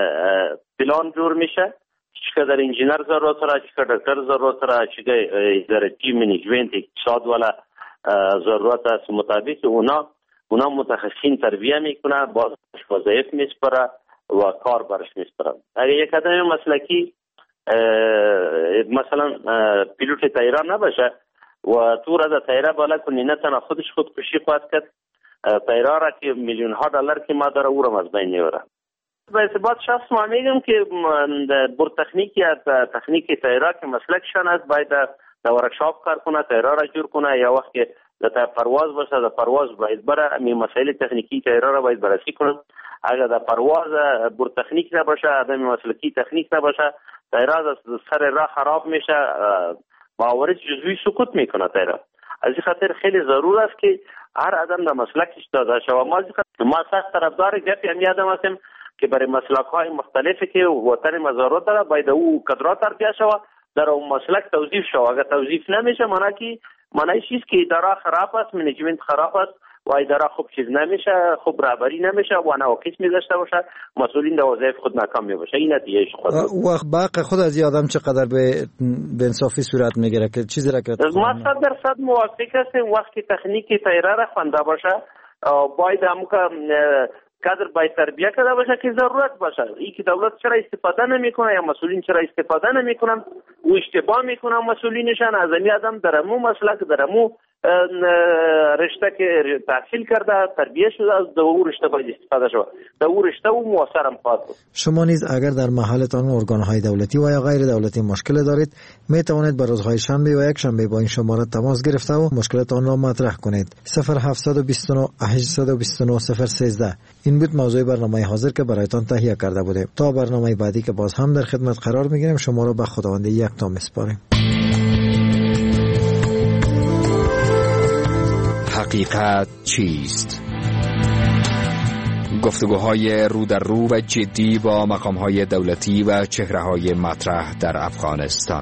پلان جور میشه، چقدر انجینر ضرورت داره، چقدر دکتر ضرورت داره، چقدر ادارتی منیجمنت اقتصاد والا ضرورت است. مطابق اونا متخصصین تربیه میکنه، بازش وظایف میسپره و کار برش میسپرن. اگر یک آدم مسلکی مثلا پیلوت تیره نباشه و تو را در تیره بالا کنی، نه تنها خودش خودکشی خواهد کرد، تیره را که میلیون ها دلار که ما داره او را از بین میبره. به اثبات شخص ما میگم که بر تکنیکی از تکنیک تیره که مسلکشان است باید در ورکشاپ کار کنه، تیره را جور کنه، یا وقتی در پرواز باشه در پرواز باید بره، می مسائل تکنیکی تیره را باید بررسی کنه. اگر در پرواز بر تکنیک نباشه، آدم مسلکی تکنیک نباشه، طیاره از سر راه خراب میشه، موارد جزوی سقوط میکنه طیاره. از این خاطر خیلی ضرور است که هر آدم در مسلکش داده شود. ما سخت طرفدار گپی همی آدم هستیم که برای مسلک های مختلفی که وطن ما ضرورت داره باید او کادرات تربیت شود، در اون مسلک توظیف شود. اگر توظیف نمیشه معنی چیز که اداره خراب است، منیجمنت خراب است و اداره خوب چیز نمیشه، خوب رهبری نمیشه و نواقص می‌داشته باشه، مسئولین در وظایف خود ناکام میشه. این نتیجهش خود وقت باقی خود از آدم چقدر به انصافی صورت میگیره که چیزی را که ما 100% موافق هستیم. وقتی تکنیک طیاره را خوانده باشه باید هم کادر باید تربیت کرده باشه که ضرورت باشه. این که دولت چرا استفاده نمیکنه یا مسئولین چرا استفاده نمیکنن و اشتباه میکنن مسئولینشان، از این آدم درمو مسلک درمو رشته که تحصیل کرده تربیت شده از دو رشته باید استفاده شود، دو رشته و موثرم خواهد بود. شما نیز اگر در محلتان ارگانهای دولتی و یا غیر دولتی مشکل دارید می توانید به روزهای شنبه و یک شنبه با این شماره تماس گرفته و مشکلتان را مطرح کنید. 0729 829 013. این بود موضوع برنامه حاضر که برایتان تهیه کرده بودیم. تا برنامه بعدی که باز هم در خدمت قرار میگیریم شما را به خداوند یکتا میسپاریم. حقیقت چیست؟ گفتگوهای رو در رو و جدی با مقامهای دولتی و چهره‌های مطرح در افغانستان.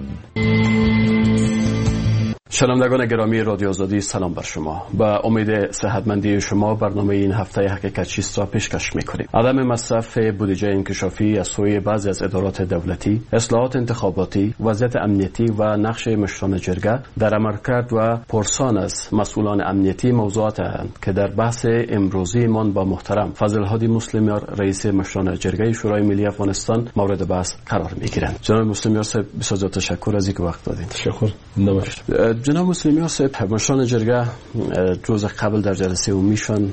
شنوندگان گرامی رادیو آزادی، سلام بر شما. با امید صحتمندی شما برنامه این هفته حقیقت چیست را پیشکش می‌کنیم. عدم مصرف بودجه انکشافی از سوی بعضی از ادارات دولتی، اصلاحات انتخاباتی، وضعیت امنیتی و نقش مشران جرگه در عملکرد و پرسان از مسئولان امنیتی موضوعات هستند که در بحث امروزی من با محترم فضل هادی مسلمیار رئیس مشران جرگه شورای ملی افغانستان مورد بحث قرار می‌گیرند. جناب مسلمیار صاحب بسیار تشکر از اینکه وقت دادید. تشکر. نباشید. جناب مسلمیار صاحب، مشران جرگه روز قبل در جلسه عمومیشان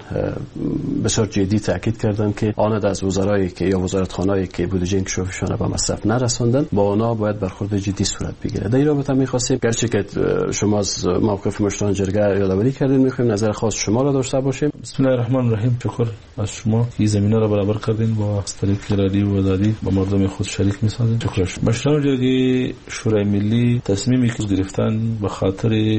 بسیار جدی تاکید کردند که آنها از وزرایی که یا وزارتخانه‌ای که بودجه انکشافشان به مصرف نرساندند با آنها باید برخورد جدی صورت بگیره. در این رابطه می‌خواستیم گرچه که شما از موقف مشران جرگه یادآوری کردین، می‌خوایم نظر خاص شما را داشته باشیم. بسم الله الرحمن الرحیم. شکر از شما این زمینه را برابر کردین با استریک رادیو و آزادی با مردم خود شریک می‌سازیم. شکر. مشران جرگه شورای ملی تصمیمی که گرفتن به خاطر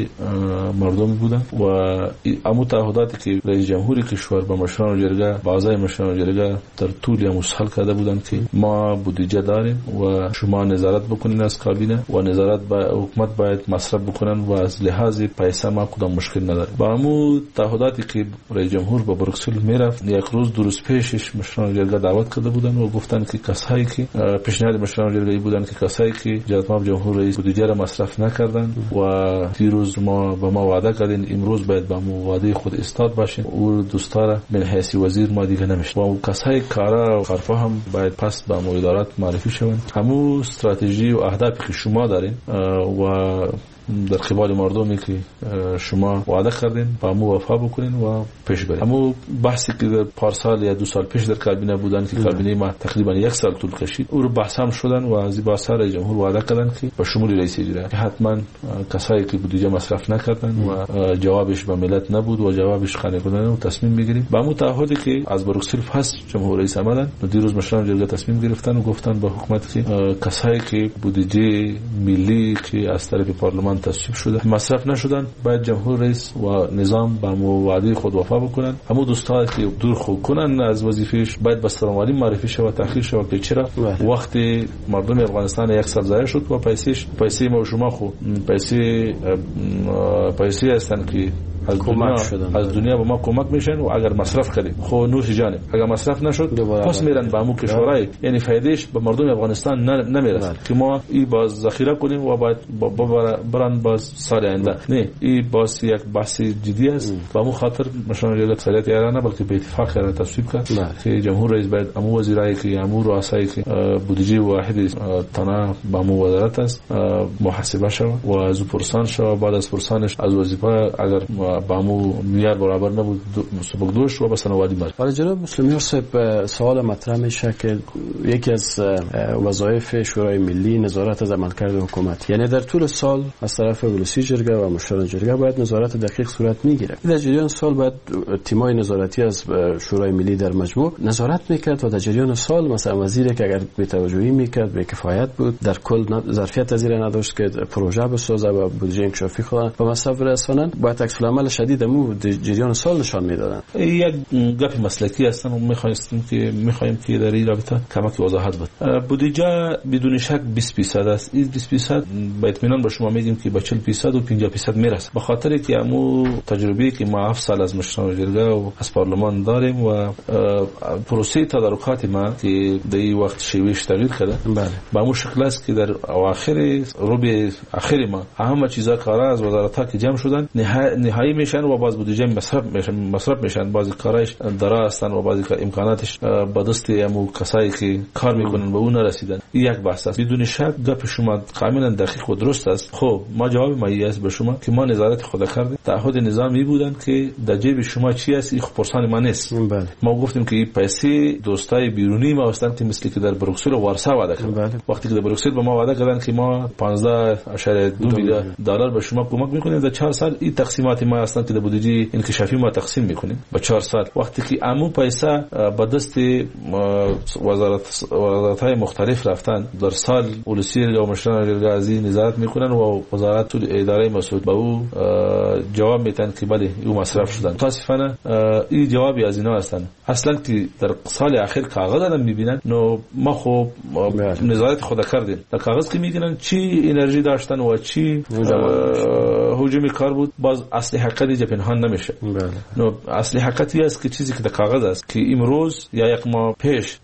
مردم بودن و امو تعهداتی که رئیس جمهوری کشور با مشران جرگه با اعضای مشران جرگه در طول مسحل کرده بودن که ما بودجه داریم و شما نظارت بکنین از کابینه و نظارت با حکومت باید مصرف بکنن و از لحاظ پیسه ما کدام مشکل نداره. با امو تعهداتی که رئیس جمهور با بروکسل میرفت، یک روز درست پیشش مشران جرگه دعوت کرده بودن و گفتن که کسایی که پیشنهاد مشران جرگه بودن که کسایی که جناب جمهور رئیس بودجه را مصرف نکردن و دیروز ما با ما وعده کردین امروز باید با ما وعده خود استاد باشین و دوستاره من حیث وزیر ما دیگه نمیشه و کسای کارا و خرفا هم باید پس با ما ادارات معرفی شون. همون استراتژی و اهدافی که شما دارین و در قبال مردمی که شما وعده کردین با مو وفا بکنین و پیش برین. همون بحثی که در پارسال یا 2 سال پیش در کابینه بودن که کابینه ما تقریبا 1 سال طول کشید او رو بحث هم شدن و از با سر جمهور وعده کردن که با شمول رئیس اجرایی که حتما کسایی که بودجه مصرف نکردن و جوابش به ملت نبود و جوابش خانه کردن و تصمیم بگیریم. با مو تعهدی که از بروکسل پس جمهور رئیس عملن و دیروز مشران جرگه تصمیم گرفتن و گفتن با حکومت که کسایی که بودجه ملی که از طرف پارلمان تصویب شده مصرف نشدن باید جمهور رئیس و نظام با وعده خود وفا بکنن. همون دوستان که دور خود کنن از وظیفه‌اش باید به سرمالی معرفی شود، تحقیق شود که چرا وقتی مردم افغانستان 1 سال ضایع شد و پیسه ما و شما خو پیسه هستن که از دنیا به ما کمک میشن و اگر مصرف کردیم خو نوش جانب، اگر مصرف نشد پس میرن به امو کشورای یعنی فایدهش به مردم افغانستان نمیرسه که ما این باز ذخیره کنیم و باید برن باز سال آینده. نه این باز یک بحث جدی است و امو خاطر مشان جلت فعالیت ایران بلکه به اتفاق را تصویب کرد که جمهور رئیس باید امو وزرای که امو رؤسایی که بودجه واحد تنها به امو وزارت است محاسبه شود و از پرسان شود. بعد از پرسانش از وظیفه اگر و با همون میار برابر نبود سبکدوش و بس نوادی مرد. ولی جناب مسلمیان صاحب سوال مطرح میشه که یکی از وظایف شورای ملی نظارت از عملکرد حکومت، یعنی در طول سال از طرف ولسی جرگه و مشوران جرگه باید نظارت دقیق صورت میگیره. در جریان سال باید تیمای نظارتی از شورای ملی در مجموع نظارت میکرد و در جریان سال مثلا وزیری که اگر بی‌توجهی میکرد به کفایت بود در کل ظرفیت از این نداشت که پروژه بسازه و بودجه انکشافی خودن به مصرف برسانن، باید عکس العمل شدید مو جریان سال نشان میدادن. یک گپ مسلکی هستن و میخوایم که در این رابطه کمک وضاحت بده. بودجه بدون شک 20% است. این 20% با اطمینان به شما میگیم که با 40% و 50% میرسه، به خاطر که همو تجربه‌ای که ما 7 سال از مشران جرگه و از پارلمان داریم و پروسه تدارکات ما که در این وقت شیوهش تغییر کرده، بله با همون شکل است که در اواخر ربع اخیر ما همه چیزا کارا از وزارت‌ها که جمع شدن نهایی میشن و باز بودجه مصرف میشن. بعضی کارایش دارا هستن و بعضی امکاناتش با دست همو کسایی که کار میکنن به اون نرسیدن. یک بحث است. بدون شک گپ شما کاملا دقیق و درست است. خب ما جواب ما است به شما که ما نظارت خود کردیم. تعهد نظامی بودن که در جیب شما چی است، این پرسان ما نیست. بله. ما گفتیم که این پیسه دوستای بیرونی ما هستند که مثل که در بروکسل و وارسا وعده کردن. بله. وقتی که در بروکسل به ما وعده کردن که ما 15.2 میلیارد دلار به شما کمک میکنیم در 4 سال، این تقسیمات ما هستند که در بودجه انکشافی ما تقسیم میکنیم با 4 سال. وقتی که عمو پیسه با دست وزارت‌های مختلف رفتن در سال ولسی یا مشران جرگه نظارت میکنن و وزارت اداره مسئول به او جواب میدن که بله او مصرف شدن. متاسفانه این جوابی از اینا هستن. اصلا که در سال اخر کاغذ دادن میبینن، نو ما خب نظارت خود کردیم. در کاغذ که میگن چی انرژی داشتن و چی هجومی کار بود، باز اصل حقیقتی پنهان نمیشه. نو اصل حقیقتی است که چیزی که در کاغذ است که امروز یا یک ماه پیش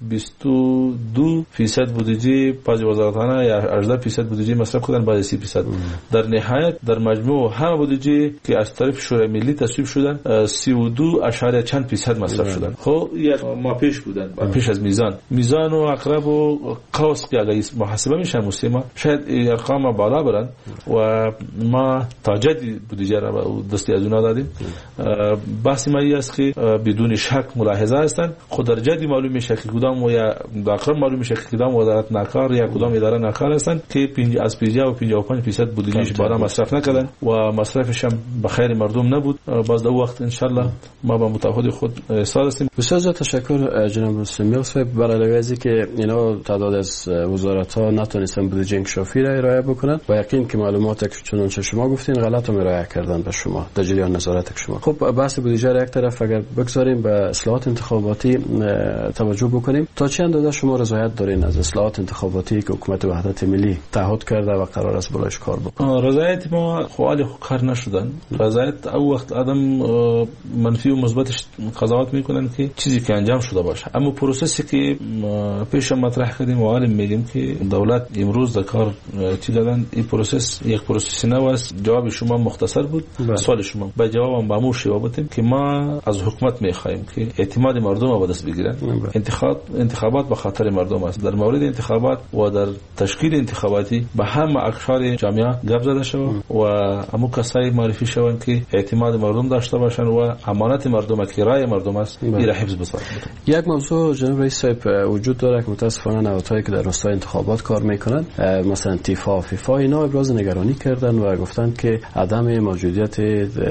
22% بودجه بعضی وزارت‌ها یا 18% بودجه مصرف کردن، بعضی 30%. در نهایت در مجموع همه بودجه که از طرف شورای ملی تصویب شدن 32.چند% مصرف شدن. خب یک ماه پیش بودن پیش از میزان و اقرب و قوس که اگه محاسبه میشه مسلمان شاید ارقام بالا برن و ما تاجدی بودجه را به دستی از اونا دادیم. بحث ما است که بدون شک ملاحظه هستن. خود در جدی معلوم میشه که کدام و یا داخل معلوم میشه که کدام وزارت ناکار یا کدام اداره ناکار هستن که از 50 و 55% بودجهش بالا مصرف نکردن و مصرفش هم به خیر مردم نبود. باز در وقت ان شاء الله ما با متعهد خود احساس هستیم. بسیار تشکر جناب مسلمیان صاحب. برای علاوه که اینا تعداد از وزارت‌ها نتونستن بودجه انکشافی را ارائه بکنن و یقین که معلوماتی که چنانچه شما گفتین غلط ارائه کردن به شما در جریان نظارت شما. خب بحث بودجه را یک طرف اگر بگذاریم به اصلاحات انتخاباتی توجه بکنیم، تا چه اندازه شما رضایت دارین از اصلاحات انتخاباتی که حکومت وحدت ملی تعهد کرده و قرار است بالایش کار بکنه؟ رضایت ما خوالی کار نشدن. رضایت او وقت آدم منفی و مثبتش قضاوت میکنن که چیزی که انجام شده باشه، اما پروسسی که پیش مطرح کردیم و عالم میگیم که دولت امروز در کار چی دادن. این پروسس یک پروسس نو است. جواب شما مختصر بود. سوال شما با جوابم با موشی بودیم که ما از حکومت میخوایم که اعتماد مردم رو به دست بگیرن. انتخابات به خاطر مردم است. در مورد انتخابات و در تشکیل انتخاباتی به همه اقشار جامعه گپ زده شود و همو کسایی معرفی شوند که اعتماد مردم داشته باشند و امانت مردم که رای مردم است این را حفظ بسازند. یک موضوع جناب رئیس صاحب وجود داره که متاسفانه نهادهایی که در راستای انتخابات کار میکنن، مثلا تیفا فیفا، اینا ابراز نگرانی کردن و گفتن که عدم موجودیت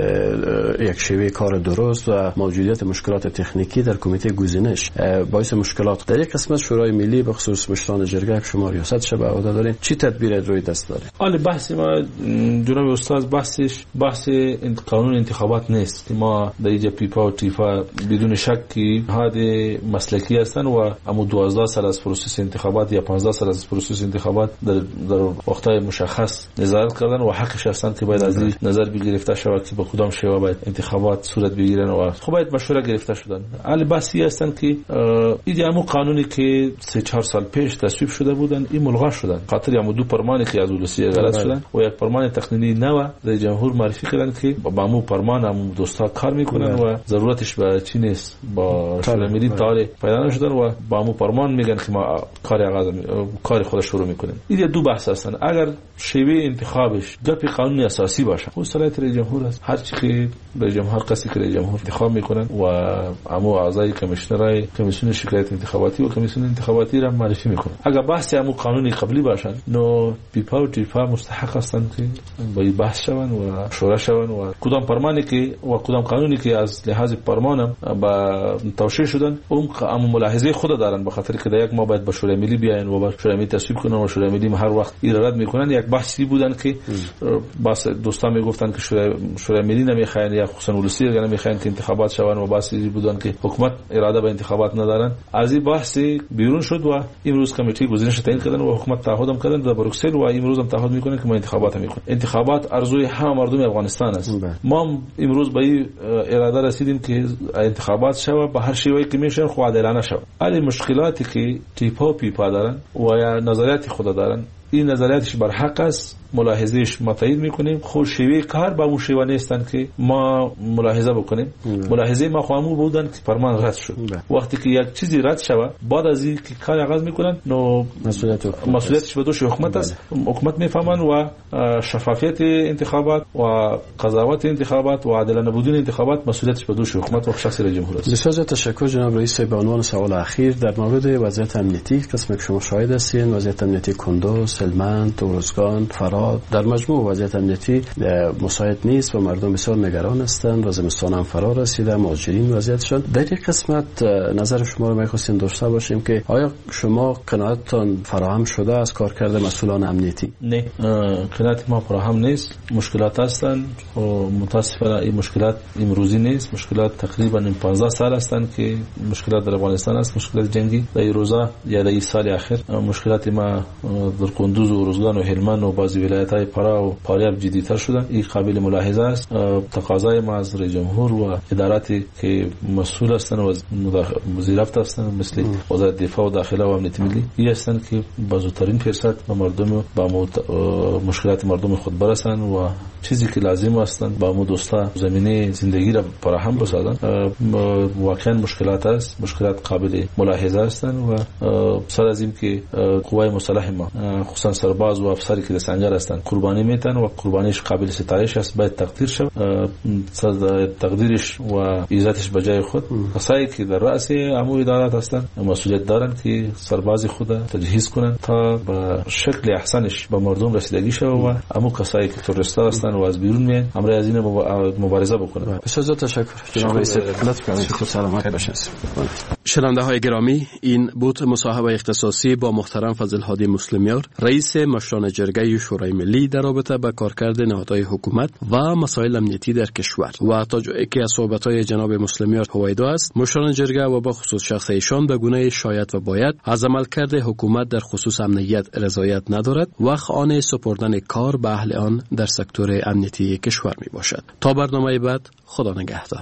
یک شیوه کار درست و موجودیت مشکلات تکنیکی در کمیته گزینش باعث مشکلات در یک قسمت شورای ملی به خصوص مشران جرگه که شما ریاستش به عهده دارین چی تدبیر روی دست داره؟ حالا بحث ما جناب استاد بحث قانون انتخابات نیست. ما در اینجا پیپا و تیفا بدون شک که هاد مسلکی هستن و اما 12 سال از پروسس انتخابات یا 15 سال از پروسس انتخابات در وقت‌های مشخص نظارت کردن و حقش هستن که باید از این نظر بگرفته شود که به کدام شیوه باید انتخابات صورت بگیرن و خب باید مشوره گرفته شدن. حالا بحثی هستن که این همون قانونی که 3-4 سال پیش تصویب شده بودن این ملغا شدن خاطر همون 2 فرمانی که از ولسی غلط شدن و یک فرمان تقنینی نو رئیس جمهور معرفی کردن که با همون فرمان همون دوستا کار میکنن و ضرورتش به چی نیست با شورای ملی تاره پیدا نشدن و با همون فرمان میگن که ما کار خود شروع میکنیم. این 2 بحث هستن. اگر شیوه انتخابش گپ قانونی اساسی باشه خود صلاحیت رئیس جمهور است. هر چی که رئیس جمهور کسی که رئیس جمهور انتخاب میکنن و امو اعضای کمیسیون شکایت انتخاباتی و کمیسیون انتخاباتی را معرفی میکنن. اگر بحث امو قانونی قبلی باشن نو پیپا و تیپا مستحق هستند که با بحث شون و شورا شون و کدام فرمانی که و کدام قانونی که از لحاظ فرمانم با توشیح شدن اون امو ملاحظه خود دارن، به خاطر که در یک ما باید به شورای ملی بیاین و با شورای ملی تصویب کنن و شورای ملی هر وقت ایراد میکنن. یک بحثی بودن که باز دوستان میگفتن که شورای ملی نمیخواین یا خصوصا ولسی نمیخواین که انتخابات شون و بحثی بودن که حکومت اراده به انتخابات ندارن. از این بحث بیرون شد و امروز کمیته گزینش تعیین کردن و حکومت تعهد کردن در بروکسل و امروز هم تعهد میکنه که ما انتخابات میکنیم. انتخابات ارزوی همه مردم افغانستان است. ما امروز به این اراده رسیدیم که انتخابات شود به هر شیوهی که میشه خو عادلانه شود. علی مشکلاتی که تیپا پیپا دارن و یا نظریات خود دارن، این نظریاتش بر حق است، ملاحظهش ما تایید میکنیم. خود شیوه کار با اون شیوه نیستن که ما ملاحظه بکنیم. ملاحظه ما خواهمو بودن که فرمان رد شد. وقتی که یک چیزی رد شود بعد از این که کار آغاز میکنن نو مسئولیتش به دوش حکومت است. حکومت میفهمن و شفافیت انتخابات و قضاوت انتخابات و عادلانه بودن انتخابات مسئولیتش به دوش حکومت و شخص رئیس جمهور است. بسیار تشکر جناب رئیس. به عنوان سوال اخیر در مورد وضعیت امنیتی قسمی که شما شاهد هستین، وضعیت امنیتی کندوز، هلمند، توروزگان، فراد، در مجموع وضعیت امنیتی مساعد نیست و مردم بسیار نگران هستند و زمستان هم فرا رسیده، مهاجرین وضعیتشان. در این قسمت نظر شما رو می‌خواستیم داشته باشیم که آیا شما قناعتتان فراهم شده از کارکرد مسئولان امنیتی؟ نه، قناعت ما فراهم نیست. مشکلات هستند و متاسفانه این مشکلات امروزی نیست. مشکلات تقریبا 15 سال هستند که مشکلات در افغانستان است، مشکلات جنگی. در این روزا یا در این سال اخیر مشکلات ما در کندوز و روزگان و هلمند و بعضی ولایت‌های فرا و فاریاب جدی‌تر شدن. این قابل ملاحظه است. تقاضای ما از رئیس جمهور و اداراتی که مسئول هستند و وزیرافت هستند مثل وزارت دفاع و داخله و امنیت ملی این هستند که با زودترین فرصت به مردم با مشکلات مردم خود برسند و چیزی که لازم هستند با دوستا زمینه زندگی را فراهم بسازند. واقعا مشکلات است، مشکلات قابل ملاحظه هستند و سر از این که قوای مسلح ما خصوصا سرباز و افسری که در سنگر هستند قربانی میتن و قربانیش قابل ستایش است، باید تقدیر شود. تقدیرش و عزتش به جای خود. کسایی که در رأس امو ادارات هستند مسئولیت دارند که سرباز خود تجهیز کنند تا به شکل احسنش به مردم رسیدگی شود و امو کسایی که تروریستا هستند و از بیرون میان امر از این مبارزه بکنند. بسیار تشکر جناب رئیس. لطف سلامت باشید. شنونده های گرامی، این بود مصاحبه اختصاصی با محترم فضل هادی مسلمیار، رئیس مشران جرگه شورای ملی در رابطه با کارکرد نهادهای حکومت و مسائل امنیتی در کشور. و تا جایی که از صحبت‌های جناب مسلمیار هویدا است، مشران جرگه و با خصوص شخص ایشان به گونه شاید و باید از عملکرد حکومت در خصوص امنیت رضایت ندارد و خواهان سپردن کار به اهل آن در سکتور امنیتی کشور می باشد. تا برنامه بعد، خدا نگهدار.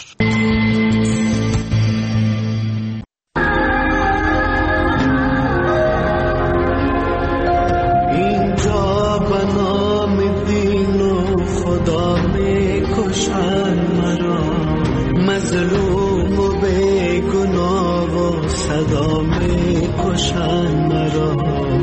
مظلوم و بیگناه و صدا می کشن مرا،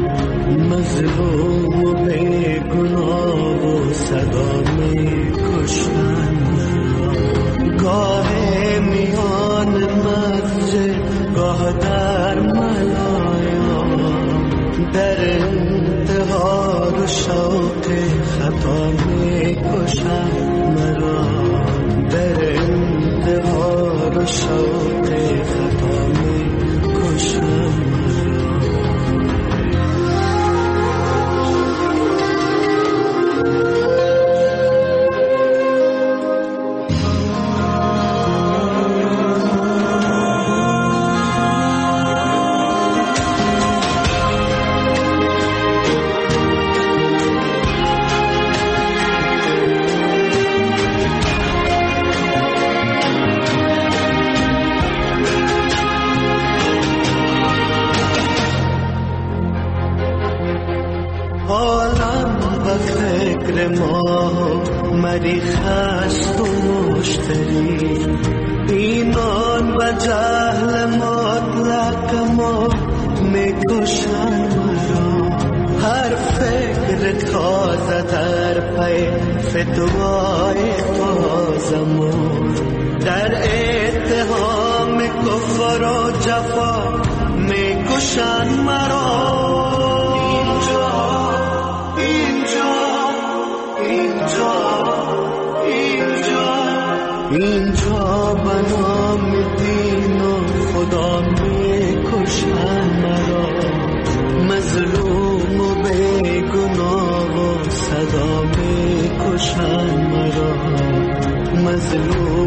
مظلوم و بیگناه و صدا می کشن مرا. گاه میان مسجد گاه در ملایا، در انتظار شوق خطا می کشن مرا، در انتظار شوق خطا می کشن مریخ است و مشتری، ایمان و جهل مطلق ما میکشن مرا. هر فکر تازه در پی فتوای تازه زمان در اتهام کفر و جفا میکشن مرا. اینجا بنام دین و خدا میکشن مرا. مظلوم و بیگناه و صدا میکشن مرا. مظلوم